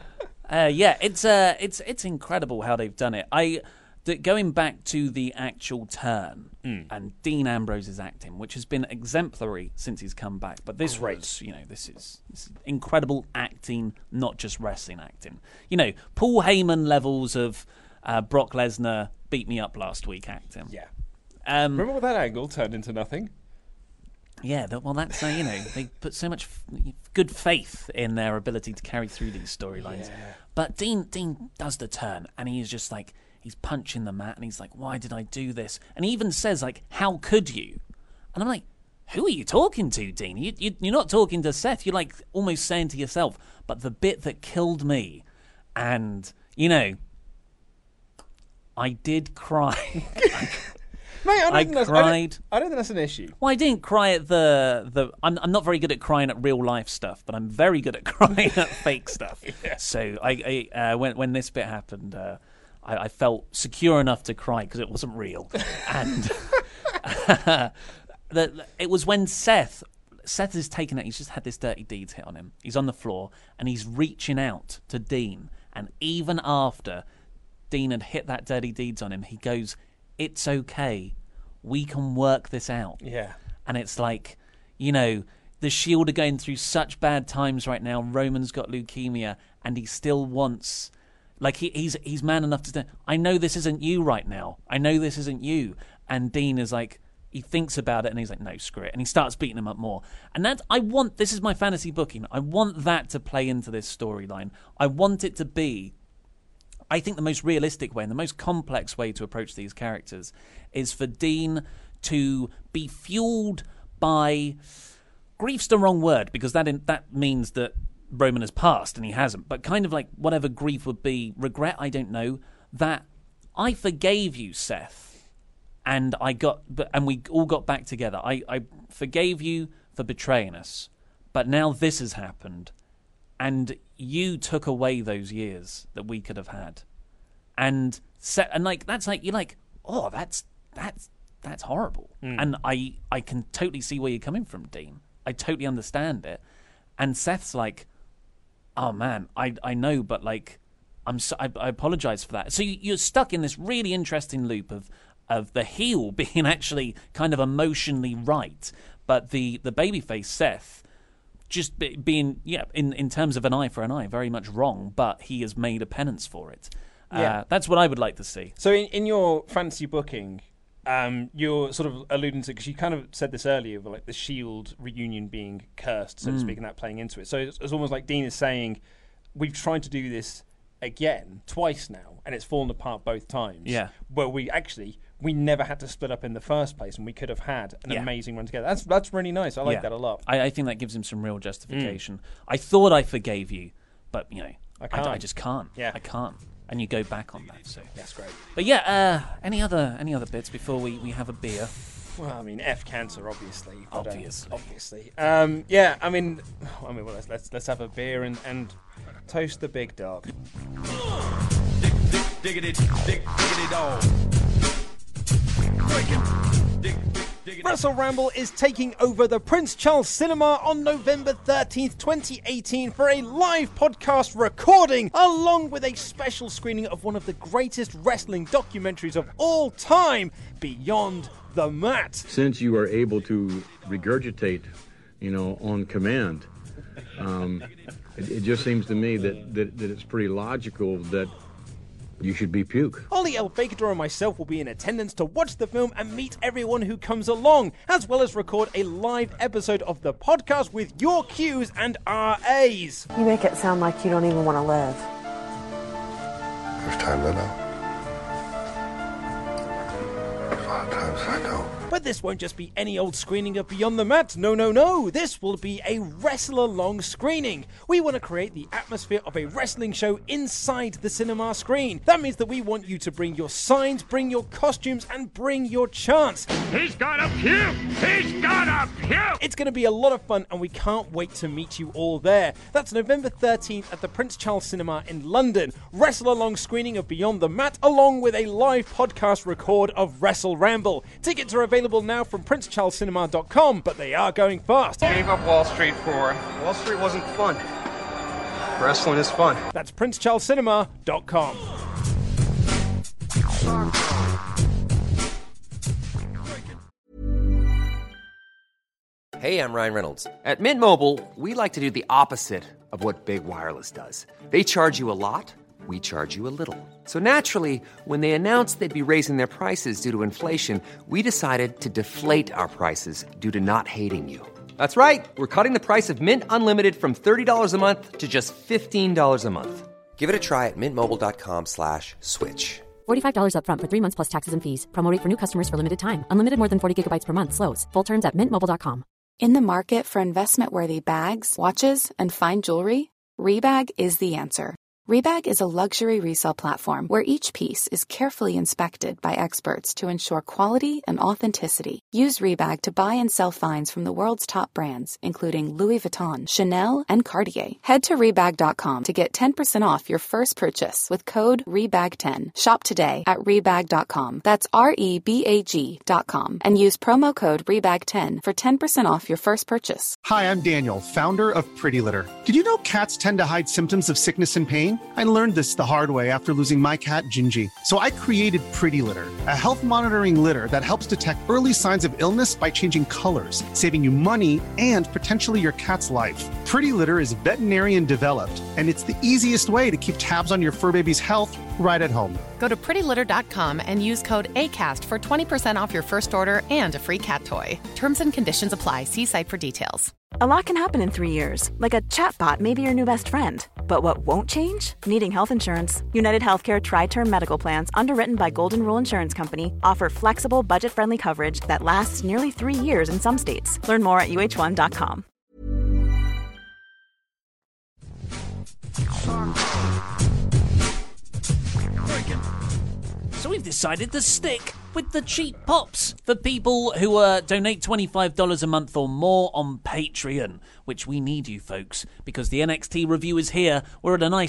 It's incredible how they've done it. Going back to the actual turn and Dean Ambrose's acting, which has been exemplary since he's come back. But this was, this is incredible acting, not just wrestling acting. Paul Heyman levels of Brock Lesnar beat me up last week acting. Yeah. Remember what that angle turned into nothing? Yeah, that's they put so much good faith in their ability to carry through these storylines. Yeah. But Dean does the turn, and he's just like, he's punching the mat, and he's like, why did I do this? And he even says like, how could you? And I'm like, who are you talking to, Dean? You're not talking to Seth. You're like almost saying to yourself. But the bit that killed me, and I did cry. Mate, I cried. I don't think that's an issue. Well, I didn't cry at the. I'm not very good at crying at real life stuff, but I'm very good at crying at fake stuff. Yeah. So when this bit happened, I felt secure enough to cry because it wasn't real, and it was when Seth is taken out. He's just had this dirty deeds hit on him. He's on the floor and he's reaching out to Dean, and even after Dean had hit that dirty deeds on him, he goes, it's okay. We can work this out. Yeah. And it's like, the Shield are going through such bad times right now. Roman's got leukemia, and he still wants, like, he's man enough to say, I know this isn't you right now. I know this isn't you. And Dean is like, he thinks about it, and he's like, no, screw it. And he starts beating him up more. And this is my fantasy booking. I want that to play into this storyline. I want it to be, I think the most realistic way and the most complex way to approach these characters is for Dean to be fueled by, grief's the wrong word, because that means that Roman has passed and he hasn't, but kind of like whatever grief would be, regret, I don't know, that I forgave you, Seth, and we all got back together. I forgave you for betraying us, but now this has happened. And you took away those years that we could have had, and like that's like, you're like, oh, that's horrible. And I can totally see where you're coming from, Dean. I totally understand it. And Seth's like, oh man, I know, but like, I apologize for that. So you're stuck in this really interesting loop of the heel being actually kind of emotionally right, but the babyface Seth just being, in terms of an eye for an eye, very much wrong, but he has made a penance for it. That's what I would like to see. So in your fantasy booking, you're sort of alluding to, because you kind of said this earlier, of like the Shield reunion being cursed, so to speak, and that playing into it. So it's almost like Dean is saying, we've tried to do this again twice now, and it's fallen apart both times. Yeah. Where we never had to split up in the first place, and we could have had an amazing run together. That's really nice. I like that a lot. I think that gives him some real justification. I thought I forgave you, but I just can't. Yeah. I can't. And you go back on that. So that's great. But any other bits before we have a beer? Well, I mean, F cancer, obviously. But, obviously. Well, let's have a beer and toast the big dog. Diggity dog. Wrestle Ramble is taking over the Prince Charles Cinema on November 13th, 2018 for a live podcast recording along with a special screening of one of the greatest wrestling documentaries of all time, Beyond the Mat. Since you are able to regurgitate, on command, it just seems to me that it's pretty logical that you should be puke. Ollie L. Bakador and myself will be in attendance to watch the film and meet everyone who comes along, as well as record a live episode of the podcast with your Qs and RAs. You make it sound like you don't even want to live. There's times I know. There's a lot of times I don't. But this won't just be any old screening of Beyond the Mat. No. This will be a wrestle-along screening. We want to create the atmosphere of a wrestling show inside the cinema screen. That means that we want you to bring your signs, bring your costumes, and bring your chants. He's got a puke! He's got a puke! It's going to be a lot of fun, and we can't wait to meet you all there. That's November 13th at the Prince Charles Cinema in London. Wrestle-along screening of Beyond the Mat, along with a live podcast record of Wrestle Ramble. Tickets are available now from princecharlescinema.com, but they are going fast. Gave up Wall Street for Wall Street wasn't fun. Wrestling is fun. That's princecharlescinema.com. Hey, I'm Ryan Reynolds. At Mint Mobile, we like to do the opposite of what Big Wireless does. They charge you a lot. We charge you a little. So naturally, when they announced they'd be raising their prices due to inflation, we decided to deflate our prices due to not hating you. That's right. We're cutting the price of Mint Unlimited from $30 a month to just $15 a month. Give it a try at mintmobile.com/switch. $45 up front for 3 months plus taxes and fees. Promo rate for new customers for limited time. Unlimited more than 40 gigabytes per month. Slows full terms at mintmobile.com. In the market for investment-worthy bags, watches, and fine jewelry, Rebag is the answer. Rebag is a luxury resale platform where each piece is carefully inspected by experts to ensure quality and authenticity. Use Rebag to buy and sell finds from the world's top brands, including Louis Vuitton, Chanel, and Cartier. Head to Rebag.com to get 10% off your first purchase with code REBAG10. Shop today at Rebag.com. That's REBAG.com. And use promo code REBAG10 for 10% off your first purchase. Hi, I'm Daniel, founder of Pretty Litter. Did you know cats tend to hide symptoms of sickness and pain? I learned this the hard way after losing my cat, Gingy. So I created Pretty Litter, a health monitoring litter that helps detect early signs of illness by changing colors, saving you money and potentially your cat's life. Pretty Litter is veterinarian developed, and it's the easiest way to keep tabs on your fur baby's health right at home. Go to prettylitter.com and use code ACAST for 20% off your first order and a free cat toy. Terms and conditions apply. See site for details. A lot can happen in 3 years, like a chatbot may be your new best friend. But what won't change? Needing health insurance. United Healthcare Tri-Term Medical Plans, underwritten by Golden Rule Insurance Company, offer flexible, budget-friendly coverage that lasts nearly 3 years in some states. Learn more at uh1.com. So we've decided to stick with the cheap pops for people who donate $25 a month or more on Patreon, which we need you folks, because the NXT review is here. We're at a nice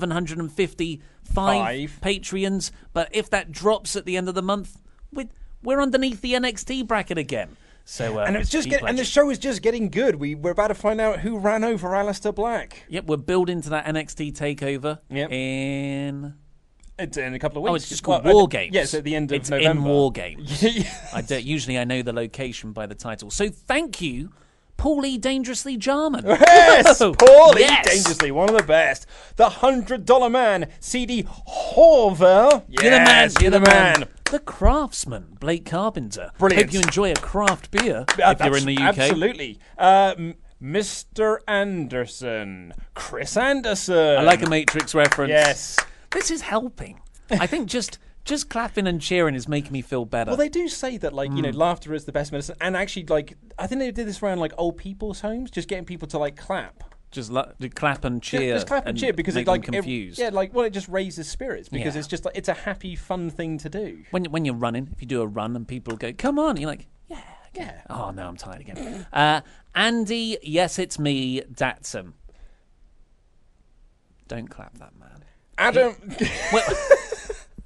755 Patreons, but if that drops at the end of the month, we're underneath the NXT bracket again. So and it's just and the show is just getting good. We're about to find out who ran over Aleister Black. Yep, we're building to that NXT takeover in a couple of weeks. Oh, it's just called War Games. Yes, at the end of November. It's in War Games. Usually I know the location by the title. So thank you, Paulie Dangerously Jarman. Yes, Paulie Dangerously, one of the best. The $100 man, CD Horver. Yes, you're the man. The Craftsman, Blake Carpenter. Brilliant. Hope you enjoy a craft beer if you're in the UK. Absolutely. Mr. Anderson, Chris Anderson. I like a Matrix reference. Yes. This is helping. I think just clapping and cheering is making me feel better. Well, they do say that, laughter is the best medicine. And actually, I think they did this around, old people's homes, just getting people to, clap. Just clap and cheer. Just clap and cheer because make them confused. It just raises spirits because it's just it's a happy, fun thing to do. When you're running, if you do a run and people go, "Come on," you're like, "Yeah, okay." Yeah. Oh no, I'm tired again. Andy, yes, it's me, Datsum. Don't clap that man. Adam.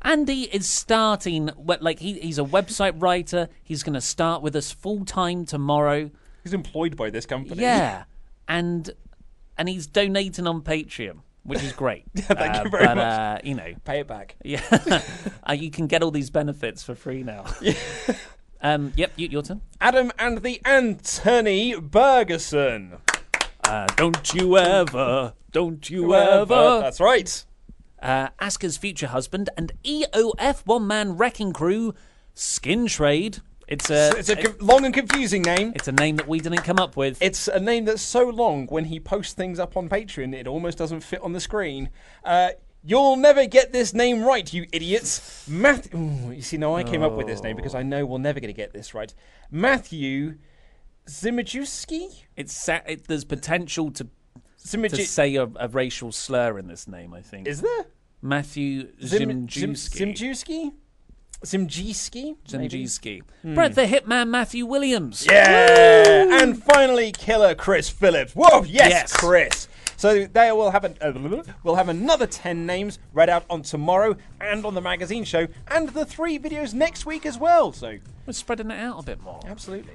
Andy is starting, he's a website writer. He's going to start with us full-time tomorrow. He's employed by this company. Yeah, and he's donating on Patreon, which is great. Thank you very much. Pay it back. Yeah, you can get all these benefits for free now. Yep, your turn. Adam and the Anthony Bergerson. Don't you ever. That's right. Asuka's future husband and EOF one-man wrecking crew, Skin Trade. It's a long and confusing name. It's a name that we didn't come up with. It's a name that's so long, when he posts things up on Patreon, it almost doesn't fit on the screen. You'll never get this name right, you idiots. You see, now I came up with this name because I know we're never going to get this right. Matthew Zimajewski? There's potential to say a racial slur in this name, I think. Is there? Matthew Zimjewski? Zimjewski? Brett the Hitman Matthew Williams. Yeah! Woo! And finally, Killer Chris Phillips. Whoa, yes. Chris. So we'll have another 10 names read out on tomorrow and on the magazine show, and the 3 videos next week as well. So we're spreading it out a bit more. Absolutely.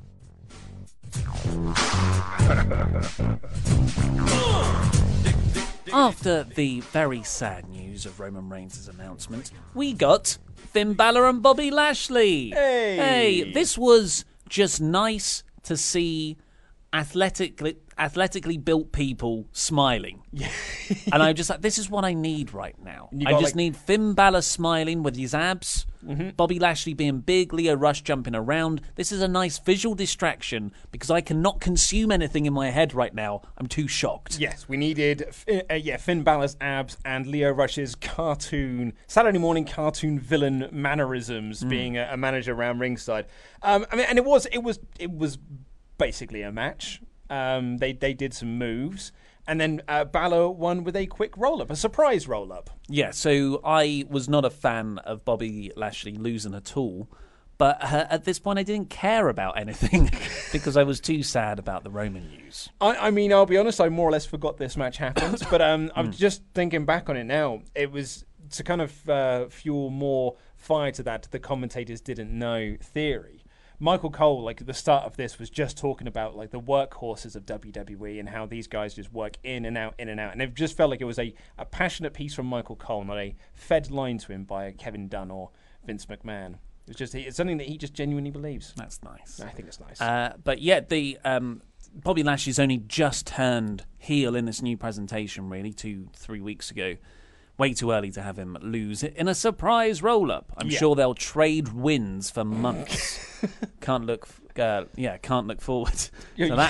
After the very sad news of Roman Reigns' announcement, we got Finn Balor and Bobby Lashley. Hey, this was just nice to see athletically built people smiling. And I'm just like, this is what I need right now. I just need Finn Balor smiling with his abs, Bobby Lashley being big, Lio Rush jumping around. This is a nice visual distraction because I cannot consume anything in my head right now. I'm too shocked. Yes, we needed Finn Balor's abs and Lio Rush's Saturday morning cartoon villain mannerisms, being a manager around ringside. And it was basically a match. They did some moves, and then Balor won with a quick roll-up, a surprise roll-up. Yeah, so I was not a fan of Bobby Lashley losing at all, but at this point I didn't care about anything because I was too sad about the Roman news. I mean, I'll be honest, I more or less forgot this match happened, but I'm just thinking back on it now. It was to kind of fuel more fire to that the commentators didn't know theory. Michael Cole, at the start of this, was just talking about the workhorses of WWE and how these guys just work in and out. And it just felt like it was a passionate piece from Michael Cole, not a fed line to him by Kevin Dunn or Vince McMahon. It's something that he just genuinely believes. That's nice. I think it's nice. But yeah, the Bobby Lashley's only just turned heel in this new presentation, really, 2-3 weeks ago. Way too early to have him lose it in a surprise roll-up. I'm sure they'll trade wins for months. Can't look forward to that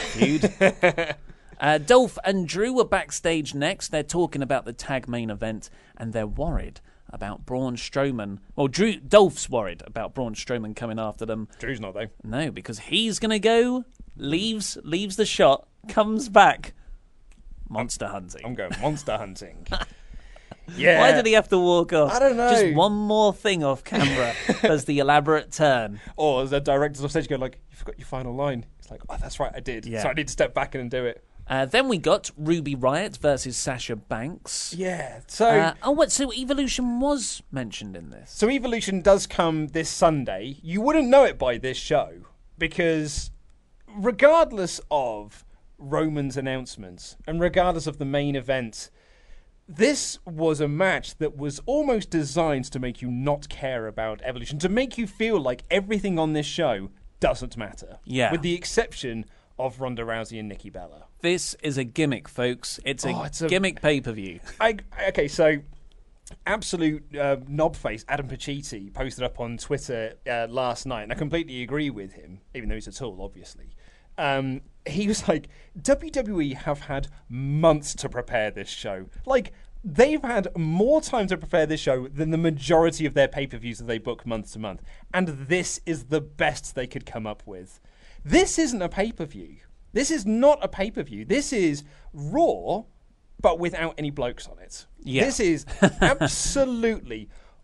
feud. Dolph and Drew are backstage next. They're talking about the tag main event, and they're worried about Braun Strowman. Well, Dolph's worried about Braun Strowman coming after them. Drew's not, though. No, because he's going to go, leaves the shot, comes back, monster hunting. I'm going monster hunting. Yeah. Why did he have to walk off? I don't know. Just one more thing off camera as the elaborate turn. Or as the directors on stage go, you forgot your final line. It's like, oh, that's right, I did. Yeah. So I need to step back in and do it. Then we got Ruby Riott versus Sasha Banks. Yeah. So so Evolution was mentioned in this. So Evolution does come this Sunday. You wouldn't know it by this show because regardless of Roman's announcements and regardless of the main event, this was a match that was almost designed to make you not care about Evolution, to make you feel like everything on this show doesn't matter. Yeah. With the exception of Ronda Rousey and Nikki Bella. This is a gimmick, folks. It's a gimmick pay-per-view. Okay, so absolute knobface Adam Pacitti posted up on Twitter last night, and I completely agree with him, even though he's a tool, obviously. He was like, WWE have had months to prepare this show. They've had more time to prepare this show than the majority of their pay-per-views that they book month to month. And this is the best they could come up with. This isn't a pay-per-view. This is not a pay-per-view. This is Raw, but without any blokes on it. Yeah. This is absolutely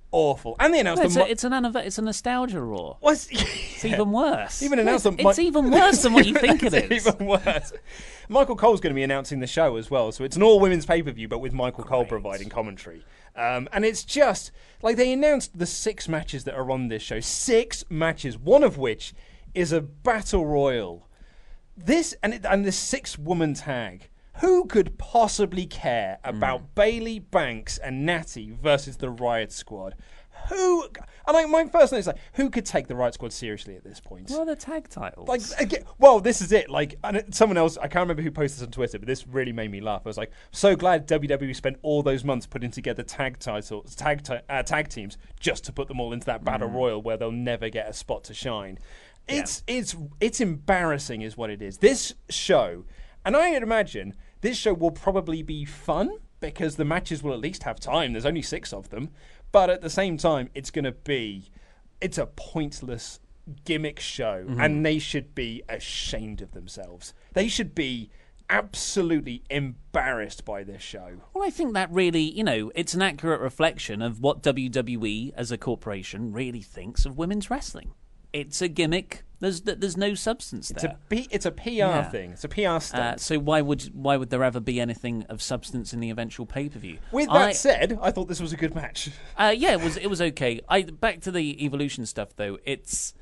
awful. And they announced it's a nostalgia Raw. It's even worse. Even announced it's even worse than what you think it is. It's even worse. Michael Cole's going to be announcing the show as well, so it's an all-women's pay-per-view, but with Michael Cole providing commentary. And it's just like they announced the 6 matches that are on this show. 6 matches, one of which is a battle royal. This and this 6-woman tag. Who could possibly care about Bayley, Banks, and Natty versus the Riot Squad? Who? And my first note is who could take the Riot Squad seriously at this point? Well, the tag titles. This is it. And someone else, I can't remember who posted this on Twitter, but this really made me laugh. I was like, so glad WWE spent all those months putting together tag teams just to put them all into that battle royal where they'll never get a spot to shine. It's embarrassing, is what it is. This show, and I would imagine this show will probably be fun because the matches will at least have time. There's only 6 of them. But at the same time, it's a pointless gimmick show, and they should be ashamed of themselves. They should be absolutely embarrassed by this show. Well, I think that really, it's an accurate reflection of what WWE as a corporation really thinks of women's wrestling. It's a gimmick. There's no substance there. It's a PR thing. It's a PR stunt. So why would there ever be anything of substance in the eventual pay-per-view? With that said, I thought this was a good match. It was okay. Back to the Evolution stuff though. It's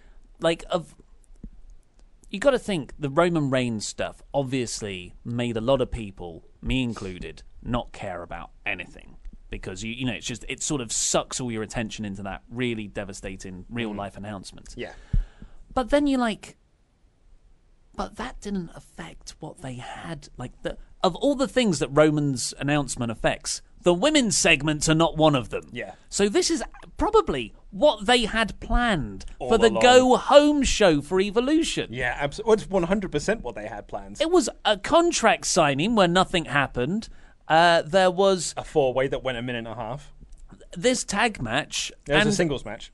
you got to think the Roman Reigns stuff obviously made a lot of people, me included, not care about anything. Because it sort of sucks all your attention into that really devastating real life announcement. Yeah. But then you're but that didn't affect what they had. Of all the things that Roman's announcement affects, the women's segments are not one of them. Yeah. So this is probably what they had planned for the go home show for Evolution. Yeah, absolutely. It's 100% what they had planned. It was a contract signing where nothing happened. There was a 4-way that went a minute and a half. This tag match. There was a singles match.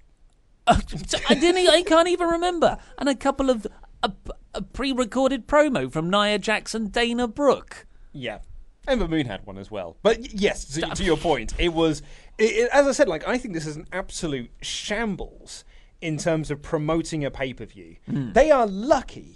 I can't even remember. And a couple of a pre-recorded promo from Nia Jax and Dana Brooke. Yeah, Ember Moon had one as well. But yes, to your point, it was. As I said, I think this is an absolute shambles in terms of promoting a pay-per-view. They are lucky.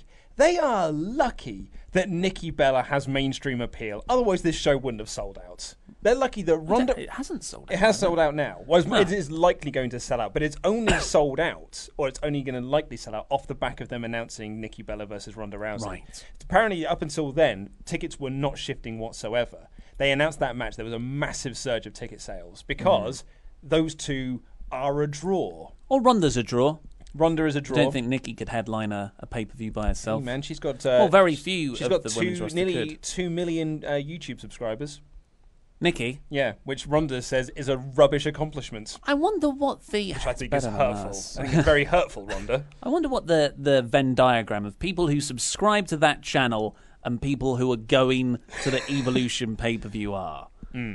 That Nikki Bella has mainstream appeal. Otherwise, this show wouldn't have sold out. They're lucky that Ronda... It hasn't sold out. It has sold out now. Well, it is likely going to sell out, but it's only sold out, or it's only going to likely sell out off the back of them announcing Nikki Bella versus Ronda Rousey. Right. Apparently, up until then, tickets were not shifting whatsoever. They announced that match. There was a massive surge of ticket sales because those two are a draw. Or Ronda's a draw. Ronda is a draw. I don't think Nikki could headline a pay-per-view by herself. Hey man, she's got... very few she's of got the women's roster nearly could. 2 million YouTube subscribers. Nikki? Yeah, which Ronda says is a rubbish accomplishment. I wonder what the... Which I think is hurtful. I think it's very hurtful, Ronda. I wonder what the Venn diagram of people who subscribe to that channel and people who are going to the Evolution pay-per-view are.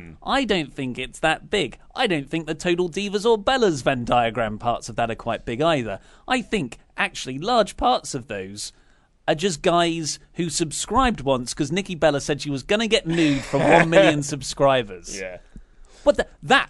I don't think it's that big. I don't think the Total Divas or Bella's Venn diagram parts of that are quite big either. I think, actually, large parts of those are just guys who subscribed once because Nikki Bella said she was going to get nude from 1 million subscribers. Yeah. But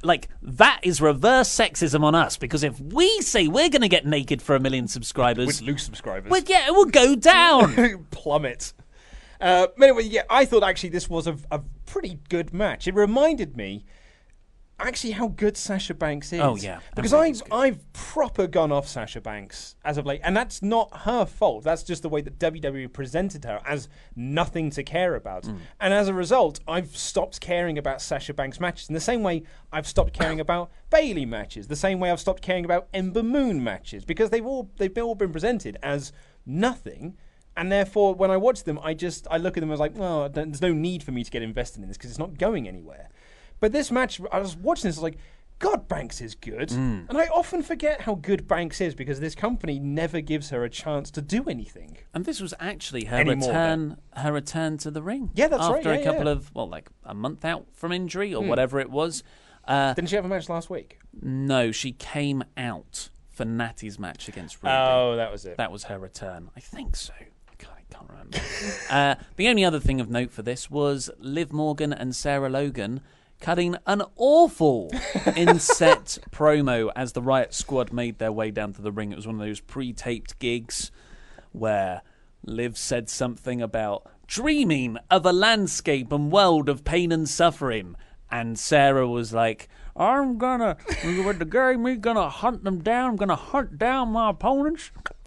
that is reverse sexism on us, because if we say we're going to get naked for 1 million subscribers... With loose subscribers. Well, yeah, it will go down. Plummet. But anyway, yeah, I thought actually this was a pretty good match. It reminded me actually how good Sasha Banks is. Oh, yeah. Because I've proper gone off Sasha Banks as of late. And that's not her fault. That's just the way that WWE presented her as nothing to care about. And as a result, I've stopped caring about Sasha Banks matches. In the same way I've stopped caring about Bayley matches. The same way I've stopped caring about Ember Moon matches. Because they've all been presented as nothing. And therefore, when I watch them, I look at them as like, well, there's no need for me to get invested in this because it's not going anywhere. But this match, I was watching this, I was like, God, Banks is good. And I often forget how good Banks is because this company never gives her a chance to do anything. And this was actually her return to the ring. Yeah, that's right. After a couple of, a month out from injury or whatever it was. Didn't she have a match last week? No, she came out for Natty's match against Ruby. Oh, that was it. That was her return. I think so. I can't remember. The only other thing of note for this was Liv Morgan and Sarah Logan cutting an awful in-set promo as the Riot Squad made their way down to the ring. It was one of those pre-taped gigs where Liv said something about dreaming of a landscape and world of pain and suffering. And Sarah was like, with the game, we're gonna hunt them down. I'm gonna hunt down my opponents.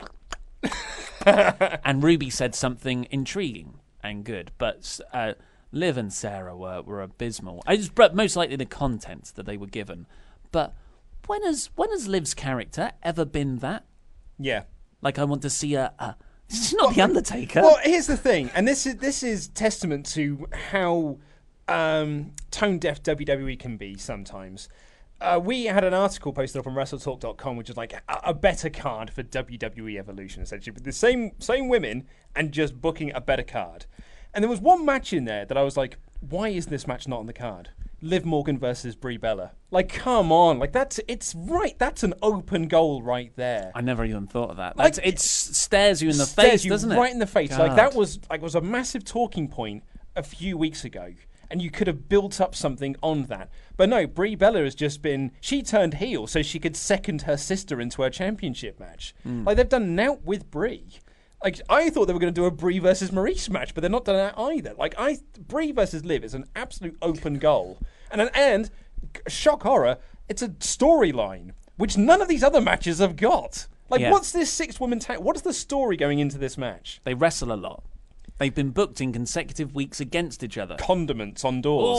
And Ruby said something intriguing and good, but Liv and Sarah were abysmal. Most likely the content that they were given. But when has Liv's character ever been that? Yeah. Like, I want to see she's not the Undertaker. Well, here's the thing, and this is testament to how tone deaf WWE can be sometimes. We had an article posted up on WrestleTalk.com, which is like a better card for WWE Evolution, essentially, with the same women and just booking a better card. And there was one match in there that I was like, why is this match not on the card? Liv Morgan versus Brie Bella. Like, come on. Like, that's an open goal right there. I never even thought of that. Like, it stares you in the face, doesn't it? Right in the face. God. Like, that was a massive talking point a few weeks ago. And you could have built up something on that. But no, Brie Bella has just been... She turned heel so she could second her sister into her championship match. Like, they've done nout with Brie. Like, I thought they were going to do a Brie versus Maurice match, but they're not done that either. Like, Brie versus Liv is an absolute open goal. And shock horror, it's a storyline, which none of these other matches have got. Like, what's this six-woman tag? What is the story going into this match? They wrestle a lot. They've been booked in consecutive weeks against each other. Condiments on doors.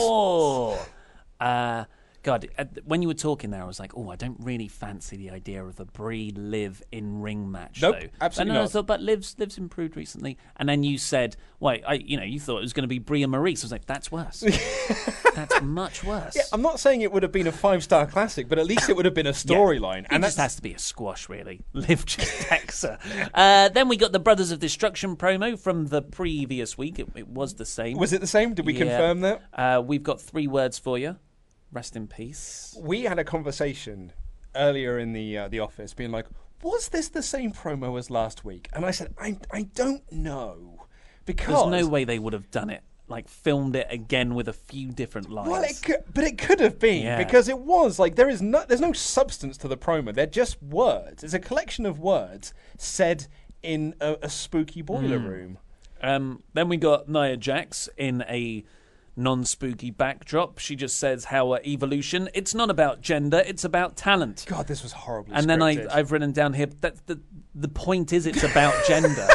Oh! God, when you were talking there, I was like, oh, I don't really fancy the idea of a Brie Liv in-ring match, nope, though. Absolutely not. not. I thought, but Liv's improved recently. And then you said, you thought it was going to be Brie and Maurice. I was like, that's worse. That's much worse. Yeah, I'm not saying it would have been a 5-star classic, but at least it would have been a storyline. Yeah, and it just has to be a squash, really. Liv just decks her. Then we got the Brothers of Destruction promo from the previous week. It was the same. Was it the same? Did we confirm that? We've got 3 words for you. Rest in peace. We had a conversation earlier in the office being like, was this the same promo as last week? And I said, I don't know. Because... There's no way they would have done it. Like, filmed it again with a few different lines. Well, it could have been, because it was, like, there's no substance to the promo. They're just words. It's a collection of words said in a spooky boiler room. Then we got Nia Jax in a non-spooky backdrop. She just says how Evolution, it's not about gender, it's about talent. God, this was horribly and scripted. Then I've written down here that the point is it's about gender.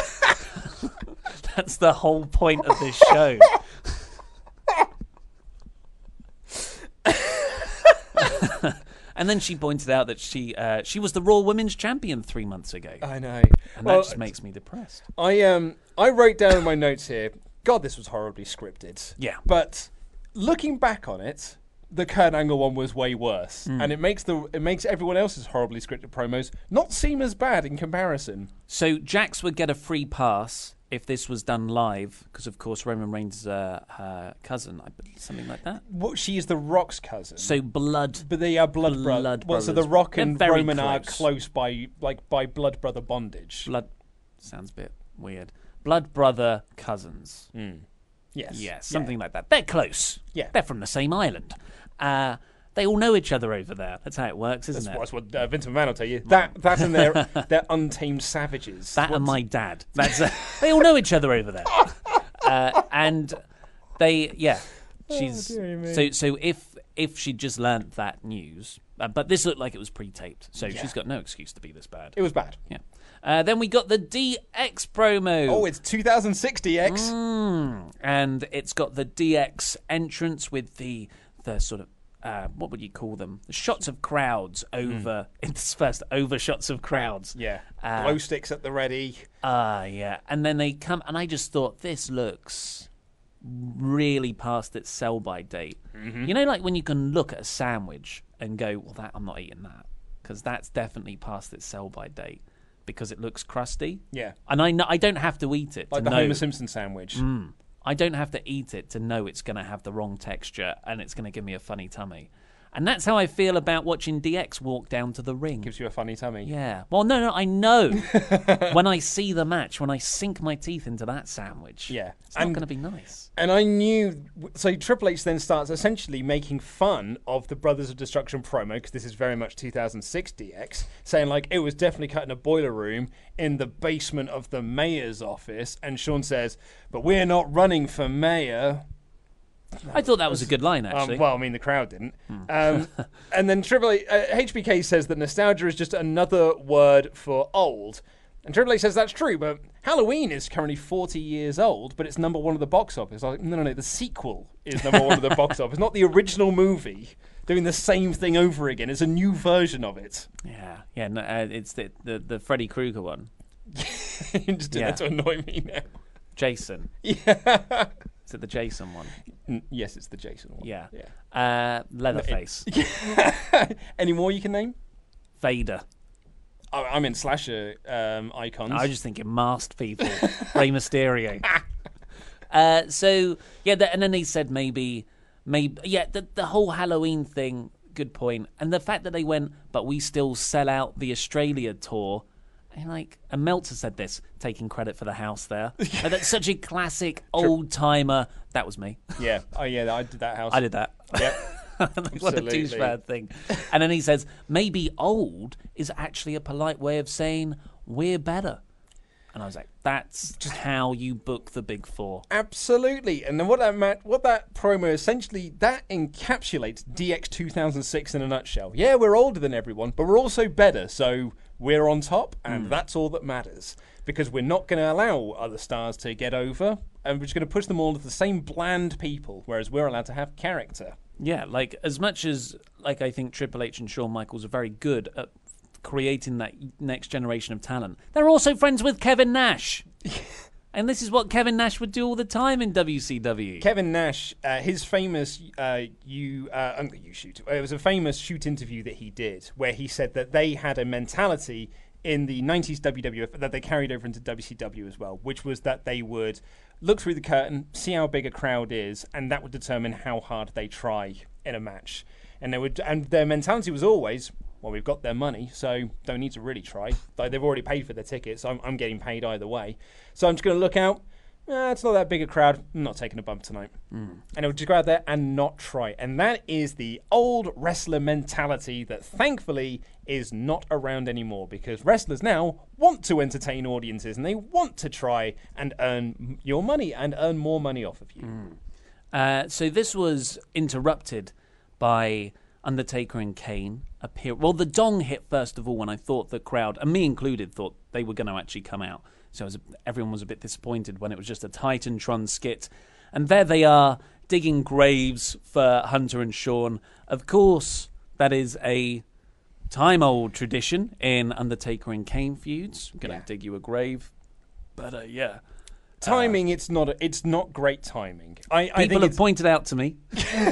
That's the whole point of this show. And then she pointed out that she was the Raw Women's Champion 3 months ago. I know. And that just makes me depressed. I wrote down in my notes here, God, this was horribly scripted. Yeah. But looking back on it, the Kurt Angle one was way worse. And it makes everyone else's horribly scripted promos not seem as bad in comparison. So Jax would get a free pass if this was done live, because of course Roman Reigns is her cousin, I believe, something like that. Well, she is The Rock's cousin. So blood. But they are blood brothers. Well, so The Rock and Roman are close by blood brother bondage. Blood sounds a bit weird. Blood brother cousins. Yes. Yeah, something like that. They're close. Yeah. They're from the same island. They all know each other over there. That's how it works, isn't it? That's what Vince McMahon will tell you. That and they're untamed savages. That and my dad. That's they all know each other over there. And they, she's so if she just learnt that news, but this looked like it was pre-taped, so she's got no excuse to be this bad. It was bad. Yeah. Then we got the DX promo. Oh, it's 2006 DX. And it's got the DX entrance with the sort of, what would you call them? The shots of crowds over, it's first over shots of crowds. Yeah. Glow sticks at the ready. Yeah. And then they come, and I just thought, this looks really past its sell-by date. You know, like when you can look at a sandwich and go, well, I'm not eating that, because that's definitely past its sell-by date. Because it looks crusty. Yeah. And I don't have to eat it like to the know. Homer Simpson sandwich. I don't have to eat it to know it's going to have the wrong texture and it's going to give me a funny tummy. And that's how I feel about watching DX walk down to the ring. Gives you a funny tummy. Yeah. Well, no, I know. When I see the match, when I sink my teeth into that sandwich, it's not going to be nice. And I knew... So Triple H then starts essentially making fun of the Brothers of Destruction promo, because this is very much 2006 DX, saying, like, it was definitely cut in a boiler room in the basement of the mayor's office. And Shawn says, but we're not running for mayor... I thought that was a good line, actually. Well, I mean, the crowd didn't. And then HBK says that nostalgia is just another word for old. And Triple H says that's true, but Halloween is currently 40 years old, but it's number one of the box office. I was like, no, the sequel is number one of the box office, not the original movie doing the same thing over again. It's a new version of it. Yeah. No, it's the Freddy Krueger one. You just did that to annoy me now. Jason. Yeah. Is it the Jason one? Yes, it's the Jason one. Yeah. Leatherface. Any more you can name? Vader. I'm in slasher icons. I was just thinking masked people. Rey Mysterio. And then he said maybe, the whole Halloween thing, good point. And the fact that they went, but we still sell out the Australia tour. And Meltzer said this, taking credit for the house there. That's such a classic old-timer. That was me. Yeah. Oh, yeah, I did that house. I did that. Yep. What a douchebag thing. And then he says, maybe old is actually a polite way of saying we're better. And I was like, that's just how you book the Big Four. Absolutely. And then what that promo essentially, that encapsulates DX 2006 in a nutshell. Yeah, we're older than everyone, but we're also better. So we're on top, and that's all that matters. Because we're not going to allow other stars to get over, and we're just going to push them all as the same bland people, whereas we're allowed to have character. Yeah, as much as I think Triple H and Shawn Michaels are very good at creating that next generation of talent, they're also friends with Kevin Nash. And this is what Kevin Nash would do all the time in WCW. Kevin Nash, his famous it was a famous shoot interview that he did where he said that they had a mentality in the 90s WWF that they carried over into WCW as well, which was that they would look through the curtain, see how big a crowd is, and that would determine how hard they try in a match. And their mentality was always, well, we've got their money, so don't need to really try. Like, they've already paid for their tickets, so I'm getting paid either way. So I'm just going to look out. It's not that big a crowd. I'm not taking a bump tonight. And it would just go out there and not try. And that is the old wrestler mentality that thankfully is not around anymore, because wrestlers now want to entertain audiences and they want to try and earn your money and earn more money off of you. So this was interrupted by Undertaker and Kane appear. Well, the dong hit first of all when I thought the crowd, and me included, thought they were going to actually come out. So everyone was a bit disappointed when it was just a Titantron skit. And there they are, digging graves for Hunter and Shawn. Of course, that is a time-old tradition in Undertaker and Kane feuds. I'm going to dig you a grave. But, timing, it's not great timing. People have pointed out to me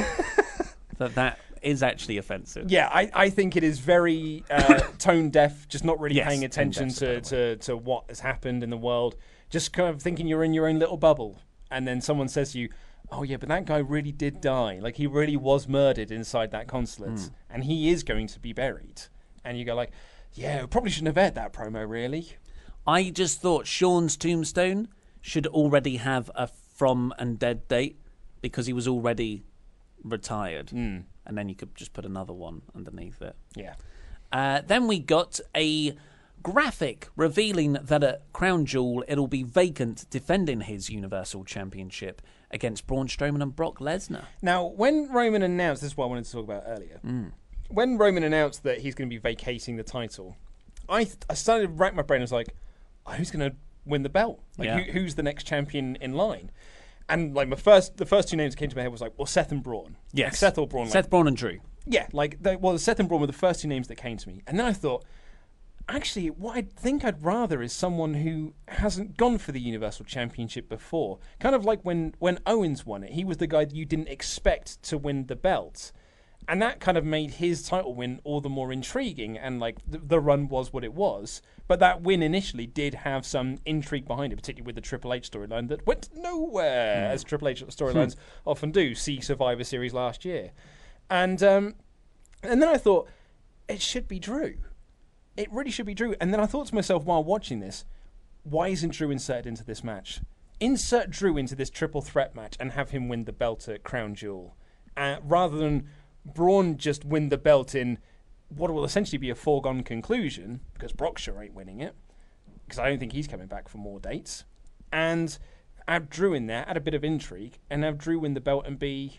that is actually offensive. Yeah, I think it is very tone deaf, just not really paying attention to what has happened in the world, just kind of thinking you're in your own little bubble. And then someone says to you, oh yeah, but that guy really did die. Like, he really was murdered inside that consulate, and he is going to be buried. And you go like, yeah, we probably shouldn't have aired that promo, really. I just thought Shawn's tombstone should already have a from and dead date, because he was already retired. And then you could just put another one underneath it. Yeah. Then we got a graphic revealing that at Crown Jewel it'll be Vacant defending his Universal Championship against Braun Strowman and Brock Lesnar. Now, when Roman announced, this is what I wanted to talk about earlier. When Roman announced that he's going to be vacating the title, I started to rack my brain. I was like, who's going to win the belt? Like, who's the next champion in line? And like the first two names that came to my head was like, well, Seth and Braun. Yes. Like Seth or Braun. Seth, Braun and Drew. Yeah, Seth and Braun were the first two names that came to me. And then I thought, actually, what I think I'd rather is someone who hasn't gone for the Universal Championship before. Kind of like when Owens won it. He was the guy that you didn't expect to win the belt. And that kind of made his title win all the more intriguing, and like the run was what it was. But that win initially did have some intrigue behind it, particularly with the Triple H storyline that went nowhere, as Triple H storylines often do. See Survivor Series last year. And And then I thought, it should be Drew. It really should be Drew. And then I thought to myself while watching this, why isn't Drew inserted into this match? Insert Drew into this triple threat match and have him win the belt at Crown Jewel. Rather than Braun just win the belt in what will essentially be a foregone conclusion, because Brock sure ain't winning it, because I don't think he's coming back for more dates. And add Drew in there, add a bit of intrigue, and have Drew win the belt and be,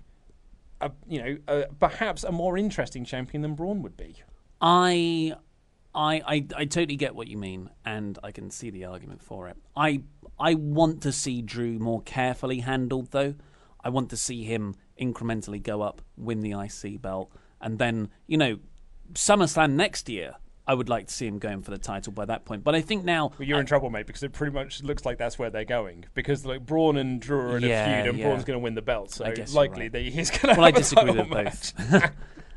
perhaps a more interesting champion than Braun would be. I totally get what you mean, and I can see the argument for it. I want to see Drew more carefully handled, though. I want to see him incrementally go up, win the IC belt, and then, SummerSlam next year, I would like to see him going for the title by that point. But I think now... Well, you're in trouble, mate, because it pretty much looks like that's where they're going. Because Braun and Drew are in a feud, and Braun's going to win the belt. So likely that he's going to have I disagree with match. Both.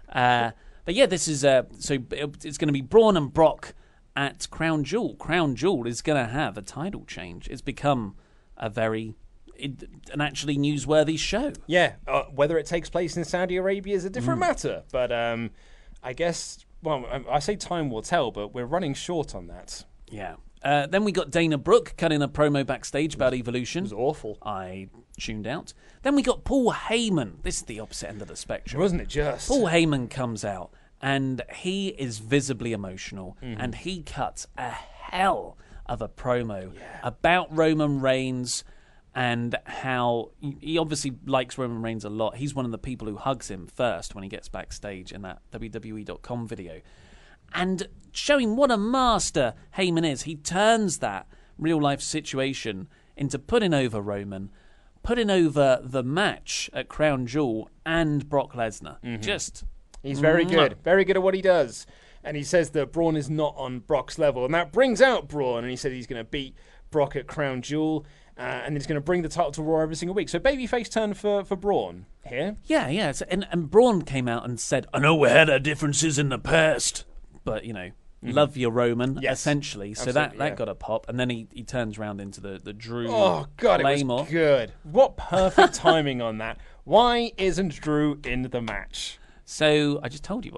But yeah, this is... so it's going to be Braun and Brock at Crown Jewel. Crown Jewel is going to have a title change. It's become an actually newsworthy show. Yeah, whether it takes place in Saudi Arabia is a different matter. But I guess... Well, I say time will tell, but we're running short on that. Yeah. Then we got Dana Brooke cutting a promo backstage about Evolution. It was awful. I tuned out. Then we got Paul Heyman. This is the opposite end of the spectrum. Wasn't it just? Paul Heyman comes out, and he is visibly emotional, and he cuts a hell of a promo about Roman Reigns and how he obviously likes Roman Reigns a lot. He's one of the people who hugs him first when he gets backstage in that WWE.com video. And showing what a master Heyman is. He turns that real-life situation into putting over Roman, putting over the match at Crown Jewel and Brock Lesnar. He's very good. Very good at what he does. And he says that Braun is not on Brock's level. And that brings out Braun. And he said he's going to beat Brock at Crown Jewel. And he's going to bring the title to Raw every single week. So babyface turn for Braun here. Yeah. And Braun came out and said, I know we had our differences in the past, but, love your Roman, essentially. So that got a pop. And then he turns around into the Drew Oh, God, Claymore. It was good. What perfect timing on that. Why isn't Drew in the match? So I just told you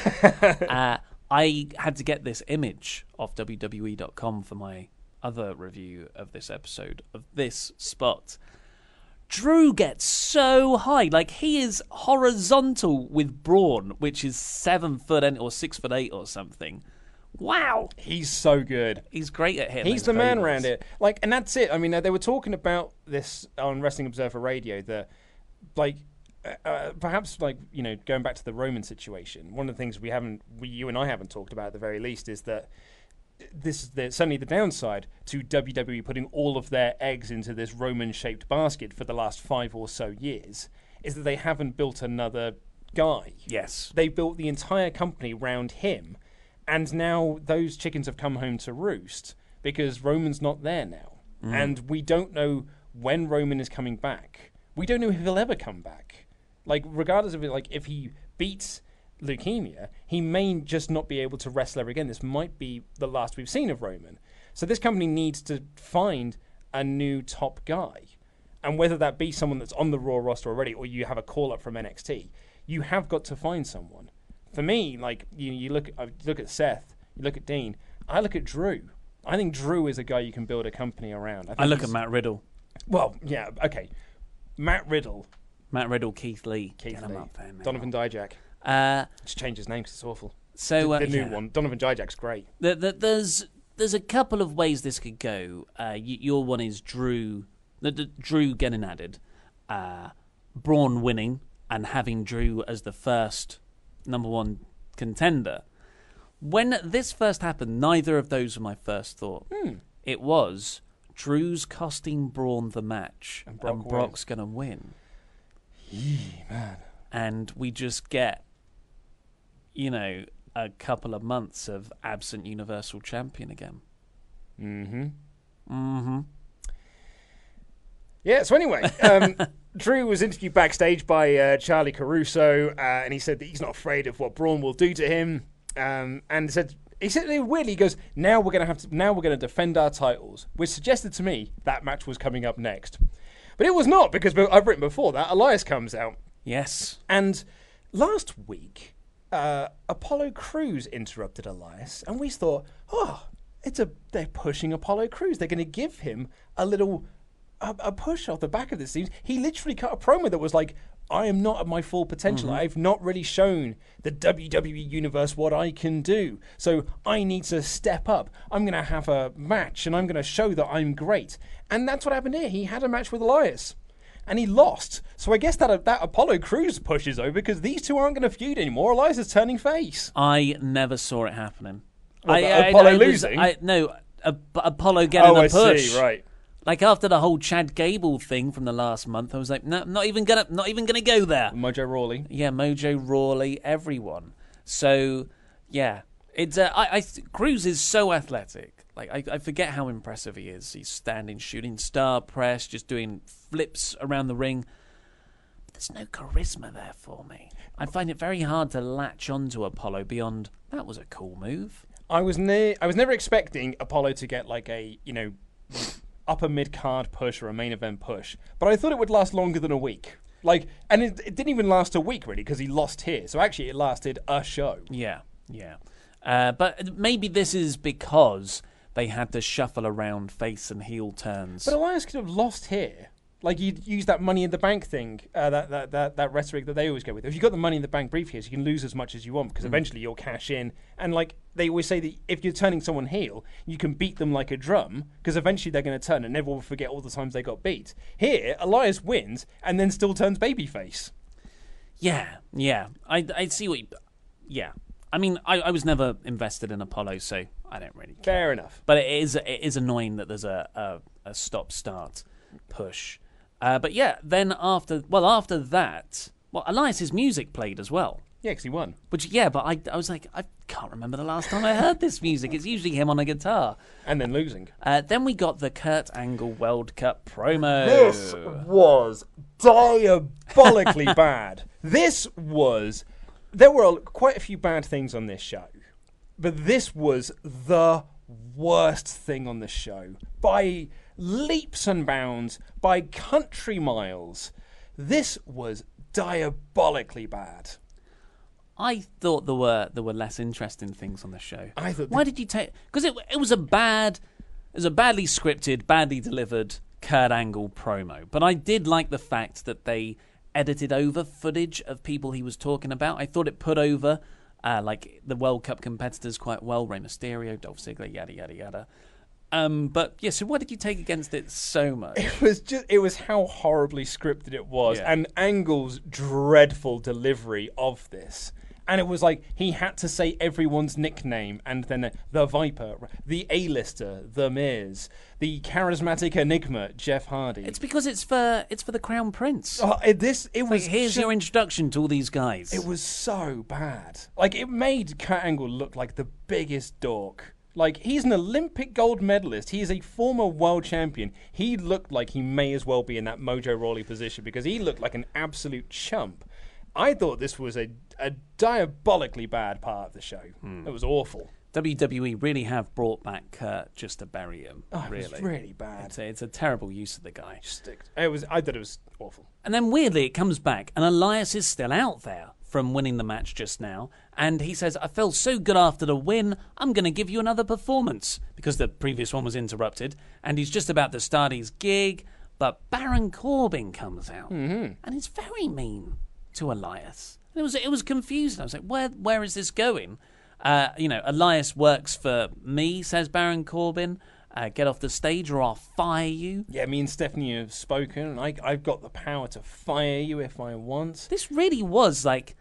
why. I had to get this image off WWE.com for my other review of this episode, of this spot. Drew gets so high, like he is horizontal with Braun, which is 7 foot or 6'8" or something. Wow, he's so good. He's great at hitting. He's the man around it. And that's it. I mean, they were talking about this on Wrestling Observer Radio. That, perhaps, going back to the Roman situation. One of the things you and I haven't talked about at the very least is that. This is certainly the downside to WWE putting all of their eggs into this Roman-shaped basket for the last 5 or so years, is that they haven't built another guy. Yes. They built the entire company round him, and now those chickens have come home to roost because Roman's not there now. And we don't know when Roman is coming back. We don't know if he'll ever come back. Regardless of if he beats leukemia, he may just not be able to wrestle ever again. This might be the last we've seen of Roman. So this company needs to find a new top guy. And whether that be someone that's on the Raw roster already or you have a call-up from NXT, you have got to find someone. For me, you look at Seth, you look at Dean, I look at Drew. I think Drew is a guy you can build a company around. I look at Matt Riddle. Well, yeah, okay. Matt Riddle, Keith Lee. Get him up there, Donovan Dijak. Just change his name because it's awful. So the new one, Donovan Dijak's great. There's a couple of ways this could go. Your one is Drew getting added, Braun winning and having Drew as the first number one contender. When this first happened, neither of those were my first thought. It was Drew's costing Braun the match, and Brock's going to win. Man. And we just get, a couple of months of absent Universal Champion again. Yeah, so anyway, Drew was interviewed backstage by Charlie Caruso, and he said that he's not afraid of what Braun will do to him. And he said weirdly, he goes, now we're going to defend our titles, which suggested to me that match was coming up next. But it was not, because I've written before that, Elias comes out. Yes. And last week, Apollo Crews interrupted Elias, and we thought, they're pushing Apollo Crews. They're going to give him a little a push off the back of this. He literally cut a promo that was like, I am not at my full potential. I've not really shown the WWE Universe what I can do. So I need to step up. I'm going to have a match, and I'm going to show that I'm great. And that's what happened here. He had a match with Elias, and he lost. So I guess that Apollo Crews push is over because these two aren't going to feud anymore. Elias is turning face. I never saw it happening. Apollo losing? Apollo getting a push. I see, right. Like after the whole Chad Gable thing from the last month, I was like, no, not even gonna go there. Mojo Rawley. Yeah, Mojo Rawley, everyone. So yeah, it's Crews is so athletic. Like I forget how impressive he is. He's standing, shooting star press, just doing flips around the ring. But there's no charisma there for me. I find it very hard to latch onto Apollo beyond that was a cool move. I was never expecting Apollo to get like a upper mid-card push or a main event push, but I thought it would last longer than a week. And it didn't even last a week, really, because he lost here. So actually it lasted a show. Yeah. But maybe this is because they had to shuffle around face and heel turns. But Elias could have lost here. Like, you'd use that Money in the Bank thing, that rhetoric that they always go with. If you've got the Money in the Bank briefcase, you can lose as much as you want because eventually you'll cash in. And, like, they always say that if you're turning someone heel, you can beat them like a drum because eventually they're going to turn and everyone will forget all the times they got beat. Here, Elias wins and then still turns babyface. Yeah. I see what you... Yeah. I mean, I was never invested in Apollo, so I don't really care. Fair enough. But it is annoying that there's a stop-start push. But yeah, then after that, Elias's music played as well. Yeah, because he won. But I was like, I can't remember the last time I heard this music. It's usually him on a guitar. And then losing. Then we got the Kurt Angle World Cup promo. This was diabolically bad. There were quite a few bad things on this show, but this was the worst thing on the show. By leaps and bounds, by country miles. This was diabolically bad. I thought there were less interesting things on the show. Why did you take? Because it was a badly scripted, badly delivered Kurt Angle promo. But I did like the fact that they edited over footage of people he was talking about. I thought it put over like the World Cup competitors quite well. Rey Mysterio, Dolph Ziggler, yada yada yada. But yeah, so what did you take against it so much? It was how horribly scripted it was, and Angle's dreadful delivery of this. And it was like he had to say everyone's nickname, and then the Viper, the A-lister, the Miz, the charismatic enigma, Jeff Hardy. It's because it's for the Crown Prince. Here's your introduction to all these guys. It was so bad. Like, it made Kurt Angle look like the biggest dork. Like, he's an Olympic gold medalist. He is a former world champion. He looked like he may as well be in that Mojo Rawley position because he looked like an absolute chump. I thought this was a diabolically bad part of the show. It was awful. WWE really have brought back Kurt just to bury him. It was really bad. It's a terrible use of the guy. I thought it was awful. And then weirdly it comes back and Elias is still out there from winning the match just now. And he says, I felt so good after the win, I'm going to give you another performance. Because the previous one was interrupted. And he's just about to start his gig. But Baron Corbin comes out. And he's very mean to Elias. It was confusing. I was like, where is this going? Elias works for me, says Baron Corbin. Get off the stage or I'll fire you. Yeah, me and Stephanie have spoken, and I've got the power to fire you if I want. This really was like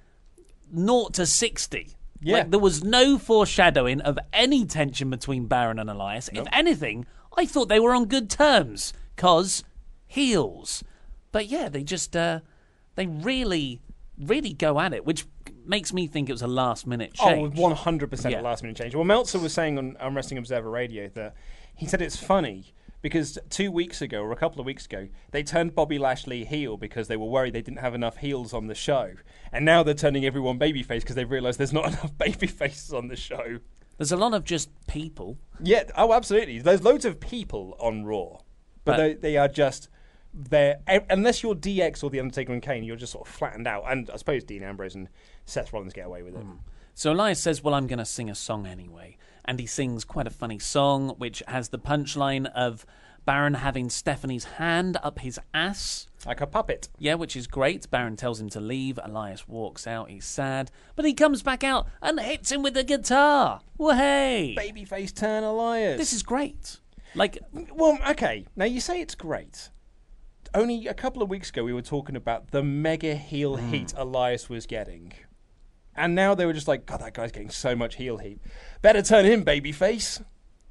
0 to 60. Yeah. Like, there was no foreshadowing of any tension between Baron and Elias. Nope. If anything, I thought they were on good terms, 'cause heels. But yeah, they just, they really, really go at it, which makes me think it was a last-minute change. 100% a last-minute change. Well, Meltzer was saying on Wrestling Observer Radio that he said it's funny because 2 weeks ago, or a couple of weeks ago, they turned Bobby Lashley heel because they were worried they didn't have enough heels on the show. And now they're turning everyone babyface because they've realised there's not enough babyfaces on the show. There's a lot of just people. Yeah, absolutely. There's loads of people on Raw. But they are just unless you're DX or The Undertaker and Kane, you're just sort of flattened out. And I suppose Dean Ambrose and Seth Rollins get away with it. So Elias says, well, I'm going to sing a song anyway. And he sings quite a funny song, which has the punchline of Baron having Stephanie's hand up his ass. Like a puppet. Yeah, which is great. Baron tells him to leave. Elias walks out. He's sad. But he comes back out and hits him with the guitar. Wahey! Babyface turn Elias. This is great. Like, well, okay. Now, you say it's great. Only a couple of weeks ago, we were talking about the mega heel heat Elias was getting. And now they were just like, God, that guy's getting so much heel heat. Better turn him, babyface.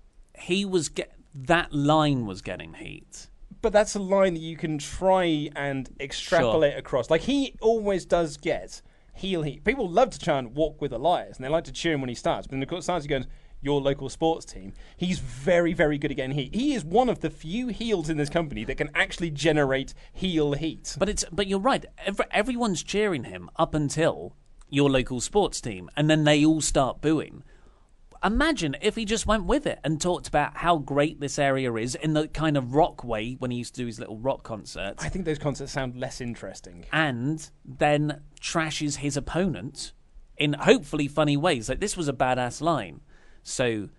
That line was getting heat. But that's a line that you can try and extrapolate across. Like, he always does get heel heat. People love to chant "Walk with Elias," and they like to cheer him when he starts. But then, of course, starts he goes, "Your local sports team." He's very, very good at getting heat. He is one of the few heels in this company that can actually generate heel heat. But you're right. Everyone's cheering him up until your local sports team, and then they all start booing. Imagine if he just went with it and talked about how great this area is in the kind of rock way when he used to do his little rock concerts. I think those concerts sound less interesting. And then trashes his opponent in hopefully funny ways. Like, this was a badass line. So,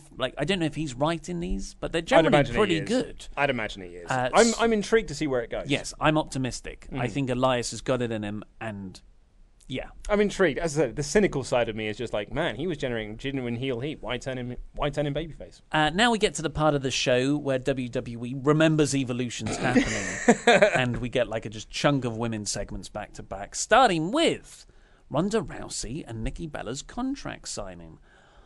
I don't know if he's right in these, but they're generally pretty good. I'd imagine he is. I'm intrigued to see where it goes. Yes, I'm optimistic. I think Elias has got it in him, and yeah. I'm intrigued. As I said, the cynical side of me is just like, man, he was generating genuine heel heat. Why turn him babyface? Now we get to the part of the show where WWE remembers Evolution's happening, and we get like a just chunk of women's segments back to back, starting with Ronda Rousey and Nikki Bella's contract signing.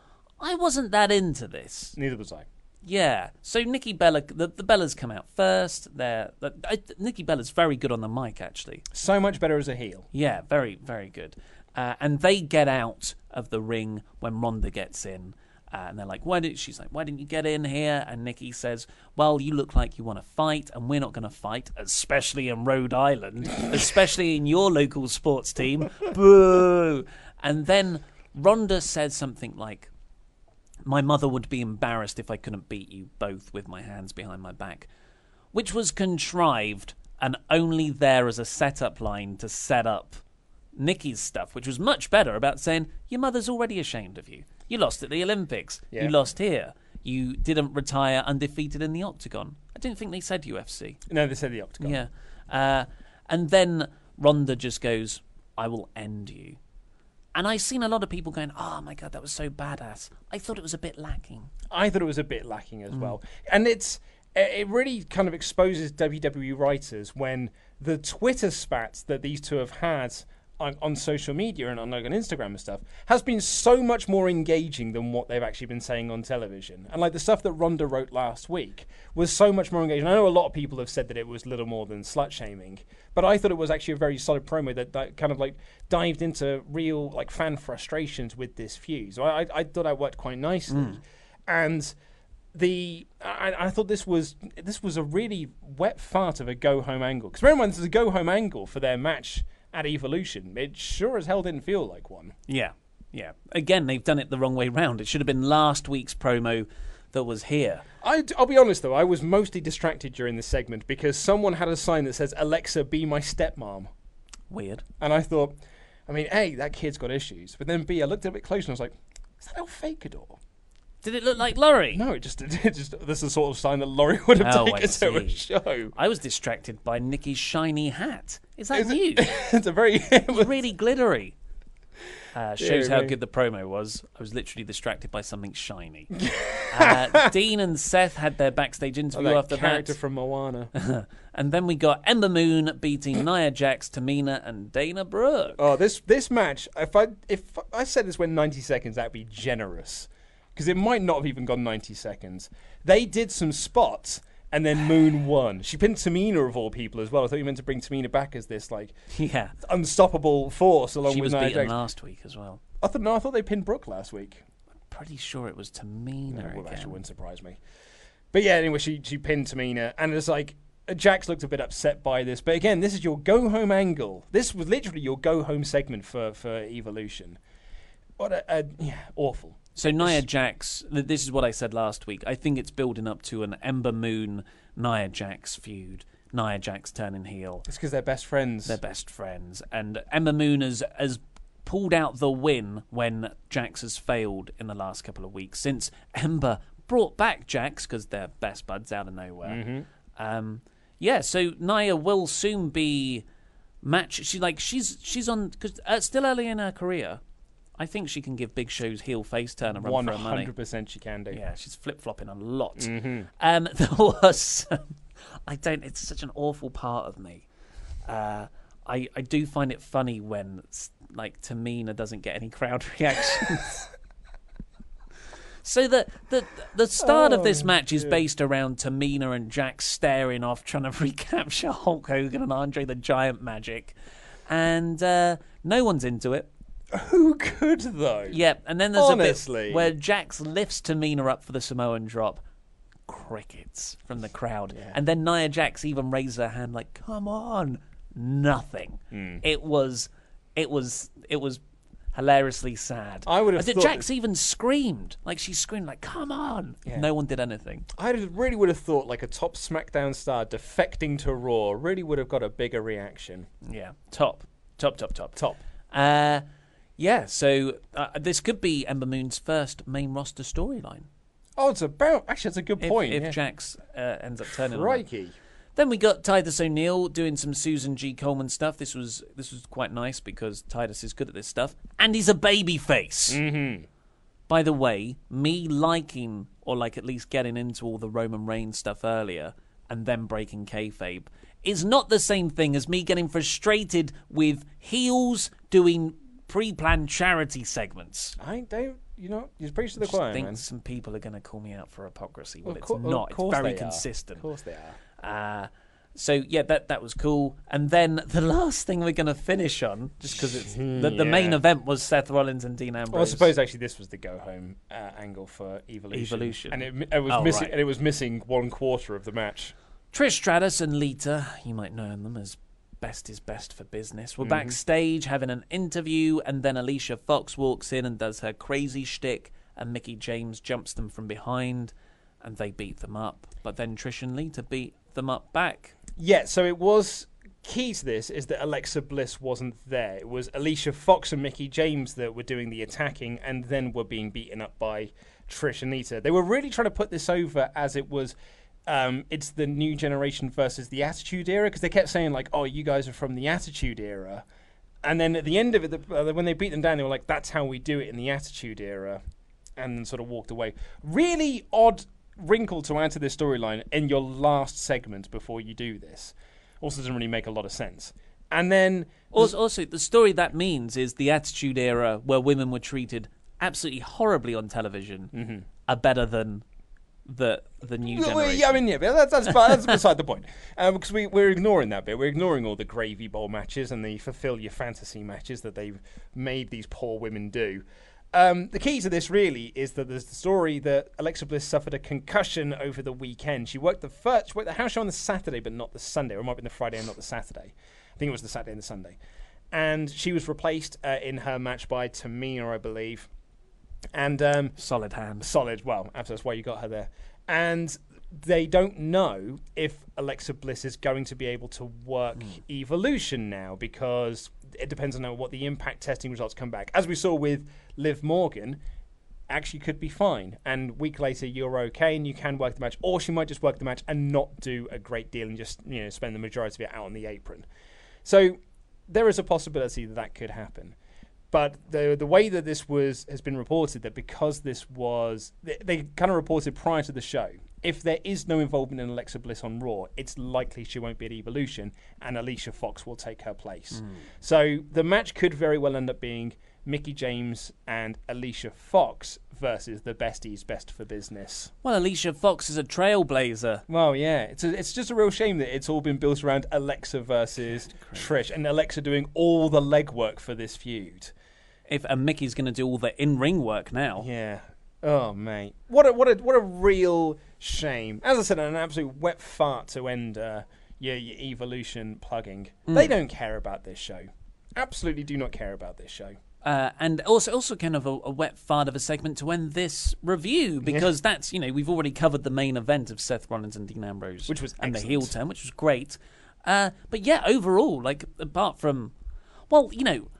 I wasn't that into this. Neither was I. Yeah, so Nikki Bella, the Bellas come out first. Nikki Bella's very good on the mic, actually. So much better as a heel. Yeah, very, very good. And they get out of the ring when Ronda gets in. And they're like, she's like, why didn't you get in here? And Nikki says, well, you look like you want to fight, and we're not going to fight, especially in Rhode Island, especially in your local sports team. Boo! And then Ronda says something like, my mother would be embarrassed if I couldn't beat you both with my hands behind my back, which was contrived and only there as a setup line to set up Nikki's stuff, which was much better about saying, your mother's already ashamed of you. You lost at the Olympics. Yeah. You lost here. You didn't retire undefeated in the Octagon. I didn't think they said UFC. No, they said the Octagon. Yeah. And then Ronda just goes, I will end you. And I've seen a lot of people going, oh my God, that was so badass. I thought it was a bit lacking. I thought it was a bit lacking as well. And it really kind of exposes WWE writers when the Twitter spats that these two have had on social media and on Instagram and stuff has been so much more engaging than what they've actually been saying on television. And like the stuff that Ronda wrote last week was so much more engaging. I know a lot of people have said that it was little more than slut shaming, but I thought it was actually a very solid promo that kind of like dived into real like fan frustrations with this feud. So I thought that worked quite nicely. And I thought this was a really wet fart of a go home angle. Because remember, this is a go home angle for their match at Evolution. It sure as hell didn't feel like one. Yeah. Again, they've done it the wrong way round. It should have been last week's promo that was here. I'll be honest, though. I was mostly distracted during this segment because someone had a sign that says, Alexa, be my stepmom. Weird. And I thought, I mean, A, that kid's got issues. But then B, I looked at it a bit closer and I was like, is that El Fakador? Did it look like Laurie? No, it just this is the sort of sign that Laurie would have taken to a show. I was distracted by Nikki's shiny hat. Is that new? It's a very... It's really glittery. Shows how good the promo was. I was literally distracted by something shiny. Dean and Seth had their backstage interview after that. Character from Moana. And then we got Ember Moon beating Nia Jax, Tamina, and Dana Brooke. Oh, this match, if I said this went 90 seconds, that'd be generous. Because it might not have even gone 90 seconds. They did some spots, and then Moon won. She pinned Tamina, of all people, as well. I thought you meant to bring Tamina back as this unstoppable force along with Nia Jax. She was beaten last week as well. I thought they pinned Brooke last week. I'm pretty sure it was Tamina again. Actually wouldn't surprise me. But yeah, anyway, she pinned Tamina, and it's like, Jax looked a bit upset by this. But again, this is your go-home angle. This was literally your go-home segment for Evolution. What awful. So Nia Jax, this is what I said last week. I think it's building up to an Ember Moon Nia Jax feud Nia Jax turning heel. It's because they're best friends. They're best friends. And Ember Moon has pulled out the win when Jax has failed in the last couple of weeks, since Ember brought back Jax because they're best buds out of nowhere. So Nia will soon be she's on, because still early in her career. I think she can give Big Show's heel face turn a run for her money. 100% she can do. Yeah, she's flip-flopping a lot. There was it's such an awful part of me. I do find it funny when Tamina doesn't get any crowd reactions. So the start of this match is based around Tamina and Jax staring off, trying to recapture Hulk Hogan and Andre the Giant magic, and no one's into it. Who could, though? Yeah, and then there's a bit where Jax lifts Tamina up for the Samoan drop. Crickets from the crowd, and then Nia Jax even raises her hand like, "Come on!" Nothing. It was hilariously sad. I would have thought Jax even screamed. She screamed "Come on!" Yeah. No one did anything. I really would have thought a top SmackDown star defecting to Raw really would have got a bigger reaction. Yeah, top. So this could be Ember Moon's first main roster storyline. Oh, that's a good point. If Jax ends up turning Crikey. on her. Then we got Titus O'Neil doing some Susan G. Coleman stuff. This was quite nice because Titus is good at this stuff. And he's a babyface. Mm-hmm. By the way, me liking, or at least getting into all the Roman Reigns stuff earlier and then breaking kayfabe is not the same thing as me getting frustrated with heels doing pre-planned charity segments. You're preaching to the choir, man. I think some people are going to call me out for hypocrisy. Well, it's not. It's very consistent. Of course they are. That was cool. And then the last thing we're going to finish on, just because it's the main event was Seth Rollins and Dean Ambrose. Well, I suppose actually this was the go-home angle for Evolution. And it was missing 1/4 of the match. Trish Stratus and Lita, you might know them as Best is Best for Business, were backstage having an interview, and then Alicia Fox walks in and does her crazy shtick, and Mickie James jumps them from behind, and they beat them up. But then Trish and Lita beat them up back. Yeah, so it was key to this is that Alexa Bliss wasn't there. It was Alicia Fox and Mickie James that were doing the attacking and then were being beaten up by Trish and Lita. They were really trying to put this over as it was it's the new generation versus the Attitude Era, because they kept saying oh, you guys are from the Attitude Era. And then at the end of it, when they beat them down, they were like, that's how we do it in the Attitude Era, and then sort of walked away. Really odd wrinkle to add to this storyline in your last segment before you do this. Also doesn't really make a lot of sense. And then also the story that means is the Attitude Era, where women were treated absolutely horribly on television, are better than the new generation. But that's beside the point. Because we're ignoring that bit. We're ignoring all the gravy bowl matches and the fulfill your fantasy matches that they've made these poor women do. The key to this really is that there's the story that Alexa Bliss suffered a concussion over the weekend. She worked the house show on the Saturday, but not the Sunday. Or it might be the Friday and not the Saturday. I think it was the Saturday and the Sunday. And she was replaced in her match by Tamina, I believe. And solid hand. Solid. Well, absolutely. That's why you got her there. And they don't know if Alexa Bliss is going to be able to work Evolution now, because it depends on what the Impact testing results come back. As we saw with Liv Morgan, actually could be fine. And a week later, you're okay and you can work the match. Or she might just work the match and not do a great deal and just spend the majority of it out on the apron. So there is a possibility that could happen. But the way that this has been reported, that because this was... They kind of reported prior to the show, if there is no involvement in Alexa Bliss on Raw, it's likely she won't be at Evolution and Alicia Fox will take her place. So the match could very well end up being Mickie James and Alicia Fox versus the Besties Best for Business. Well, Alicia Fox is a trailblazer. Well, yeah. It's just a real shame that it's all been built around Alexa versus Trish, and Alexa doing all the legwork for this feud. And Mickey's going to do all the in-ring work now. Yeah. Oh, mate. What a real shame. As I said, an absolute wet fart to end your Evolution plugging. They don't care about this show. Absolutely do not care about this show. And also kind of a wet fart of a segment to end this review, because that's, we've already covered the main event of Seth Rollins and Dean Ambrose, which was and excellent. the heel turn, which was great. But yeah, overall, like, apart from, well,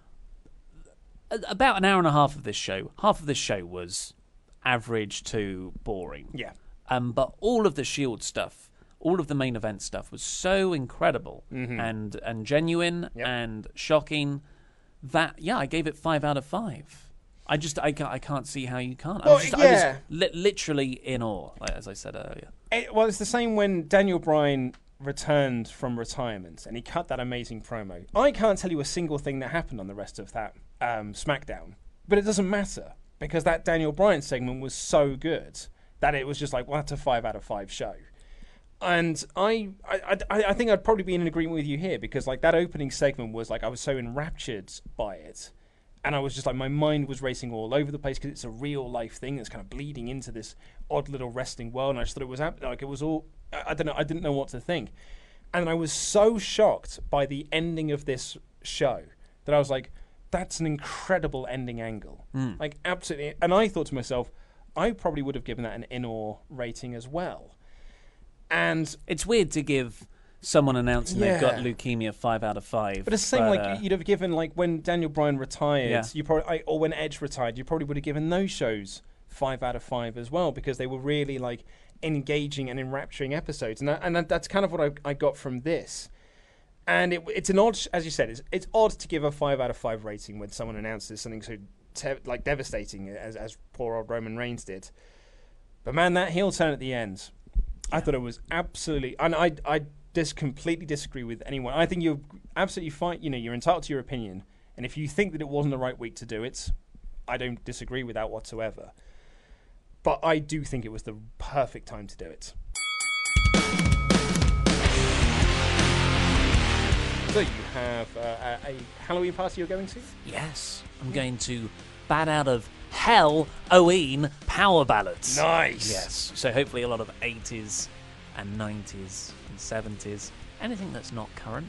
about an hour and a half of this show was average to boring. Yeah. But all of the Shield stuff, all of the main event stuff was so incredible and genuine and shocking that, I gave it 5 out of 5. I can't see how you can't. Well, I was literally in awe, as I said earlier. It's the same when Daniel Bryan returned from retirement and he cut that amazing promo. I can't tell you a single thing that happened on the rest of that SmackDown, but it doesn't matter because that Daniel Bryan segment was so good that it was just like, well, that's a 5 out of 5 show. And I think I'd probably be in agreement with you here, because like that opening segment was like, I was so enraptured by it, and I was just like, my mind was racing all over the place because it's a real life thing that's kind of bleeding into this odd little wrestling world, and I just thought it was like, it was all, I don't know, I didn't know what to think. And I was so shocked by the ending of this show that I was like, that's an incredible ending angle. Like, absolutely. And I thought to myself, I probably would have given that an in-awe rating as well. And it's weird to give someone announcing they've got leukemia 5 out of 5. But it's the same, like, you'd have given, like, when Daniel Bryan retired, you probably, or when Edge retired, you probably would have given those shows 5 out of 5 as well, because they were really, like, engaging and enrapturing episodes. And that's kind of what I got from this. And it's an odd, as you said, it's odd to give a 5 out of 5 rating when someone announces something so devastating as poor old Roman Reigns did. But man, that heel turn at the end, I thought it was absolutely, and I just completely disagree with anyone. I think you're absolutely fine. You're entitled to your opinion, and if you think that it wasn't the right week to do it, I don't disagree with that whatsoever. But I do think it was the perfect time to do it. So you have a Halloween party you're going to? Yes, I'm going to Bat Out of Hell-Oween Power Ballads. Nice. Yes, so hopefully a lot of 80s and 90s and 70s, anything that's not current.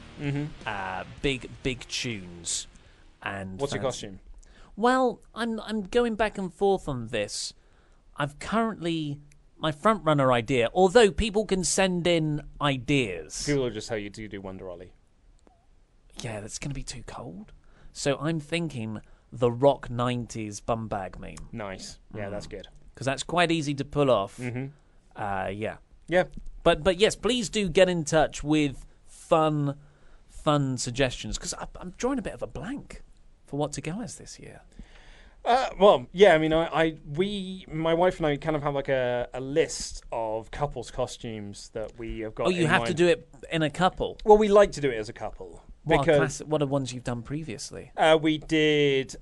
Big tunes. And what's your costume? Well, I'm going back and forth on this. I've currently my front runner idea, although people can send in ideas. People will just tell you to do Wonder Ollie. Yeah, that's going to be too cold. So I'm thinking the Rock 90s bum bag meme. Nice. Yeah, that's good. Because that's quite easy to pull off. Yeah. But yes, please do get in touch with fun suggestions, because I'm drawing a bit of a blank for what to go as this year. Well, yeah, I mean, my wife and I kind of have like a list of couples costumes that we have got. Oh, you have to do it in a couple? Well, we like to do it as a couple. What are ones you've done previously? We did,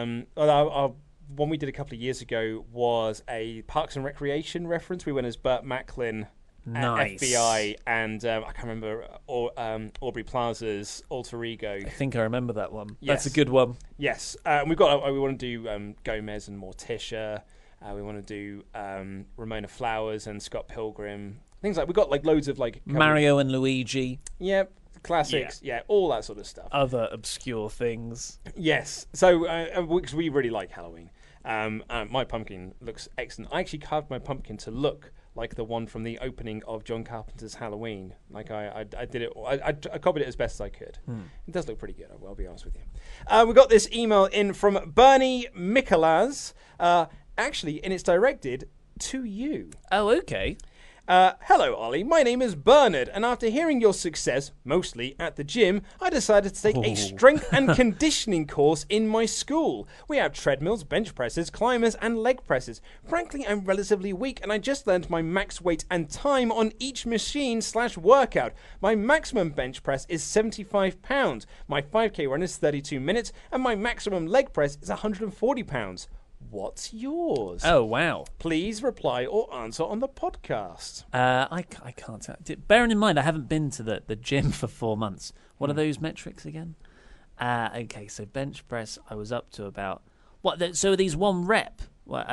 our one we did a couple of years ago was a Parks and Recreation reference. We went as Burt Macklin, nice. FBI, and I can't remember, Aubrey Plaza's alter ego. I think I remember that one. Yes. That's a good one. Yes. We want to do Gomez and Morticia. We want to do Ramona Flowers and Scott Pilgrim. Things like, we got like loads of like Mario and Luigi. Yep. Classics, yeah, all that sort of stuff. Other obscure things. Yes. So, because we really like Halloween. My pumpkin looks excellent. I actually carved my pumpkin to look like the one from the opening of John Carpenter's Halloween. Like I did it. I copied it as best as I could. It does look pretty good. I'll be honest with you. We got this email in from Bernie Mikolas. Actually, and it's directed to you. Oh, okay. Hello, Ollie. My name is Bernard, and after hearing your success, mostly at the gym, I decided to take a strength and conditioning course in my school. We have treadmills, bench presses, climbers, and leg presses. Frankly, I'm relatively weak, and I just learned my max weight and time on each machine/workout. My maximum bench press is 75 pounds, my 5K run is 32 minutes, and my maximum leg press is 140 pounds. What's yours? Oh, wow. Please reply or answer on the podcast. I can't tell. Bearing in mind, I haven't been to the gym for 4 months. What are those metrics again? Okay, so bench press, I was up to about... So are these 1 rep?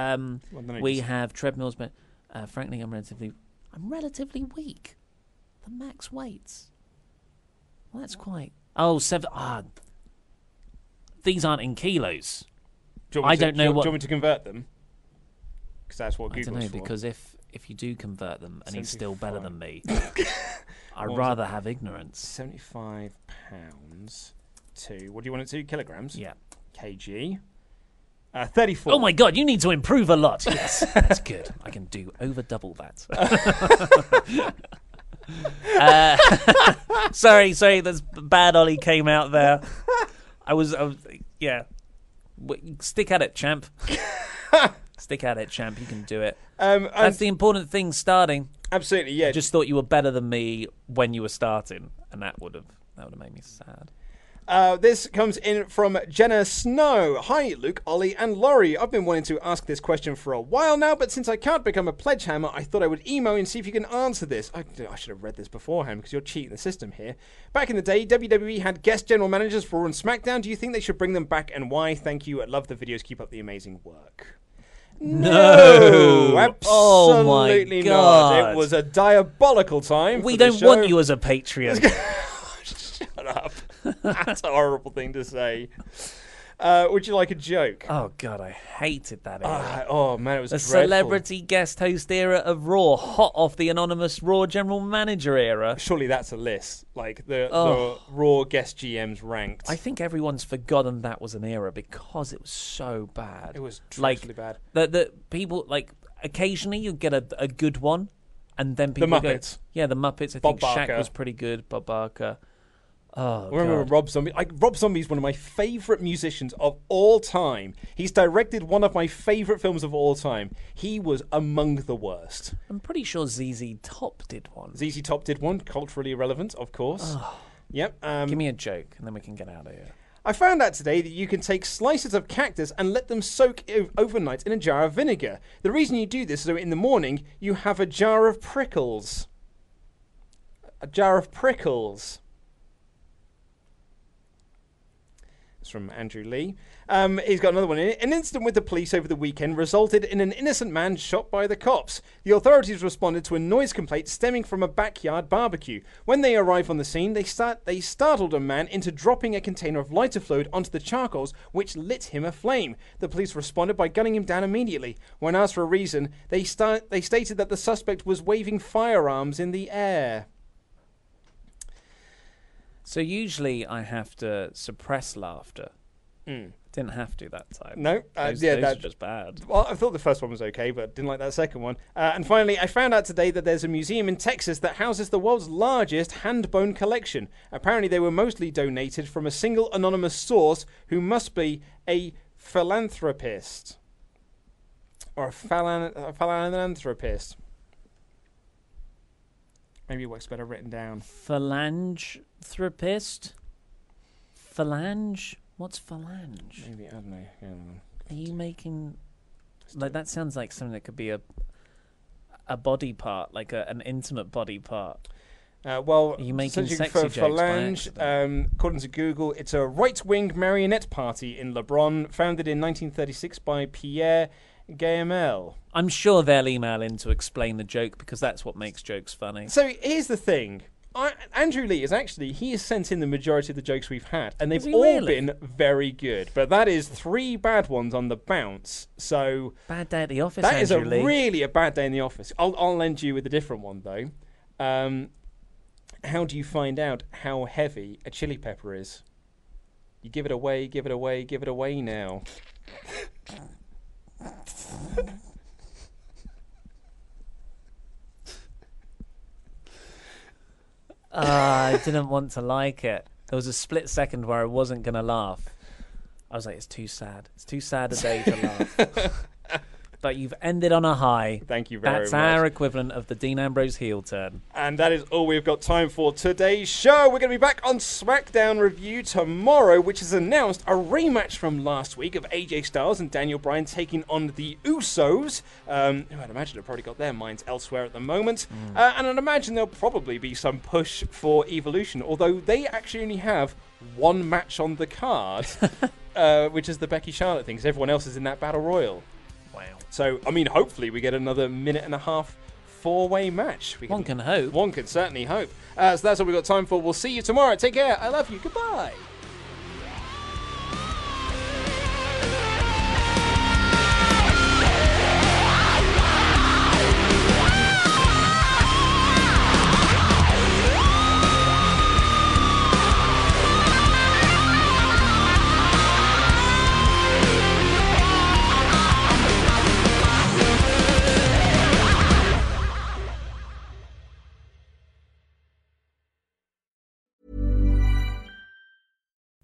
We have treadmills, but frankly, I'm relatively weak. The max weights. Well, that's quite... Oh, 7... these aren't in kilos. Do you want me I to- don't know do you what. want me to convert them? Because that's what I Google's don't know for. because if you do convert them and he's still better than me, I'd What was rather it? have ignorance. 75 pounds to, what do you want it to? Kilograms? Yeah. kg. 34. Oh my god, you need to improve a lot. Yes, that's good. I can do over double that. Sorry, that's bad. Ollie came out there. I was yeah. Stick at it, champ. Stick at it, champ. You can do it. That's the important thing. Starting. Absolutely, yeah. Just thought you were better than me when you were starting, and that would have made me sad. This comes in from Jenna Snow. Hi, Luke, Ollie, and Laurie. I've been wanting to ask this question for a while now, but since I can't become a pledge hammer, I thought I would email and see if you can answer this. I should have read this beforehand because you're cheating the system here. Back in the day, WWE had guest general managers for Raw and SmackDown. Do you think they should bring them back, and why? Thank you. I love the videos. Keep up the amazing work. No, absolutely Oh my God. not. It was a diabolical time. We for the don't show. want you as a Patreon. Shut up. That's a horrible thing to say. Would you like a joke? Oh God, I hated that era. Oh man, it was the dreadful. celebrity guest host era of Raw, hot off the anonymous Raw general manager era. Surely that's a list, like the Raw guest GMs ranked. I think everyone's forgotten that was an era because it was so bad. It was dreadfully bad. The people, like, occasionally you get a good one, and then people The go, Muppets. yeah, the Muppets. I Bob think Shaq Barker. was pretty good. Bob Barker. Oh, I remember God. Rob Zombie. Rob Zombie is one of my favourite musicians of all time. He's directed one of my favourite films of all time. He was among the worst. I'm pretty sure ZZ Top did one. ZZ Top did one, culturally irrelevant, of course. Yep. Give me a joke, and then we can get out of here. I found out today that you can take slices of cactus and let them soak overnight in a jar of vinegar. The reason you do this is so in the morning you have a jar of prickles. A jar of prickles. It's from Andrew Lee. He's got another one in it. An incident with the police over the weekend resulted in an innocent man shot by the cops. The authorities responded to a noise complaint stemming from a backyard barbecue. When they arrived on the scene, they startled a man into dropping a container of lighter fluid onto the charcoals, which lit him aflame. The police responded by gunning him down immediately. When asked for a reason, they stated that the suspect was waving firearms in the air. So usually I have to suppress laughter. Mm. Didn't have to that time. No, those are just bad. Well, I thought the first one was okay, but didn't like that second one. And finally, I found out today that there's a museum in Texas that houses the world's largest hand bone collection. Apparently, they were mostly donated from a single anonymous source who must be a philanthropist or a philanthropist. Maybe it works better written down. Phalanthropist? Phalange? What's phalange? Maybe, I don't know. Are you making... Like, that sounds like something that could be a body part, like an intimate body part. Well, are you making searching sexy for jokes by Phalange, accident? according to Google, it's a right-wing marionette party in LeBron, founded in 1936 by Pierre Gaimel. I'm sure they'll email in to explain the joke because that's what makes jokes funny. So here's the thing. Andrew Lee he has sent in the majority of the jokes we've had, and they've all been very good. But that is 3 bad ones on the bounce. So bad day at the office. That is Andrew Lee. really a bad day in the office. I'll lend you with a different one though. How do you find out how heavy a chili pepper is? You give it away, give it away, give it away now. I didn't want to like it. There was a split second where I wasn't going to laugh. I was like, it's too sad. It's too sad a day to laugh. But you've ended on a high. Thank you very much. That's our equivalent of the Dean Ambrose heel turn. And that is all we've got time for today's show. We're going to be back on SmackDown Review tomorrow, which has announced a rematch from last week of AJ Styles and Daniel Bryan taking on the Usos, who I'd imagine have probably got their minds elsewhere at the moment. And I'd imagine there'll probably be some push for Evolution, although they actually only have one match on the card, which is the Becky Charlotte thing, because everyone else is in that Battle Royal. Wow. So, I mean, hopefully we get another 1.5-minute 4-way match. One can hope. One can certainly hope. So that's all we've got time for. We'll see you tomorrow. Take care. I love you. Goodbye.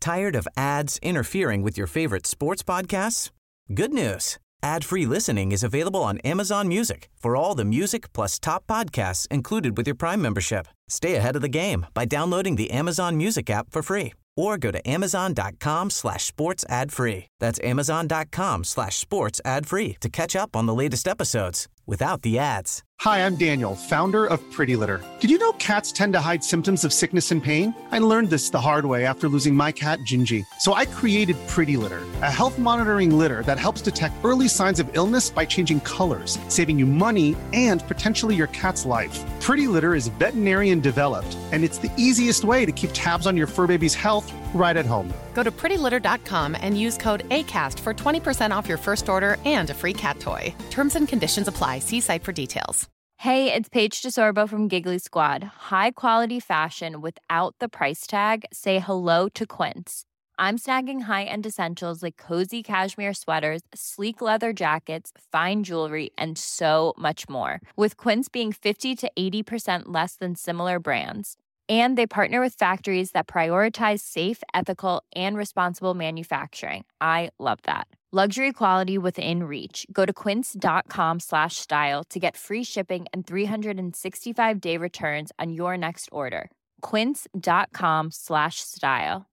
Tired of ads interfering with your favorite sports podcasts? Good news. Ad-free listening is available on Amazon Music for all the music plus top podcasts included with your Prime membership. Stay ahead of the game by downloading the Amazon Music app for free or go to amazon.com/sports ad free. That's amazon.com/sports ad free to catch up on the latest episodes without the ads. Hi, I'm Daniel, founder of Pretty Litter. Did you know cats tend to hide symptoms of sickness and pain? I learned this the hard way after losing my cat, Gingy. So I created Pretty Litter, a health monitoring litter that helps detect early signs of illness by changing colors, saving you money and potentially your cat's life. Pretty Litter is veterinarian developed, and it's the easiest way to keep tabs on your fur baby's health right at home. Go to prettylitter.com and use code ACAST for 20% off your first order and a free cat toy. Terms and conditions apply. See site for details. Hey, it's Paige DeSorbo from Giggly Squad. High quality fashion without the price tag. Say hello to Quince. I'm snagging high-end essentials like cozy cashmere sweaters, sleek leather jackets, fine jewelry, and so much more. With Quince being 50 to 80% less than similar brands. And they partner with factories that prioritize safe, ethical, and responsible manufacturing. I love that. Luxury quality within reach. Go to quince.com/style to get free shipping and 365-day returns on your next order. Quince.com/style.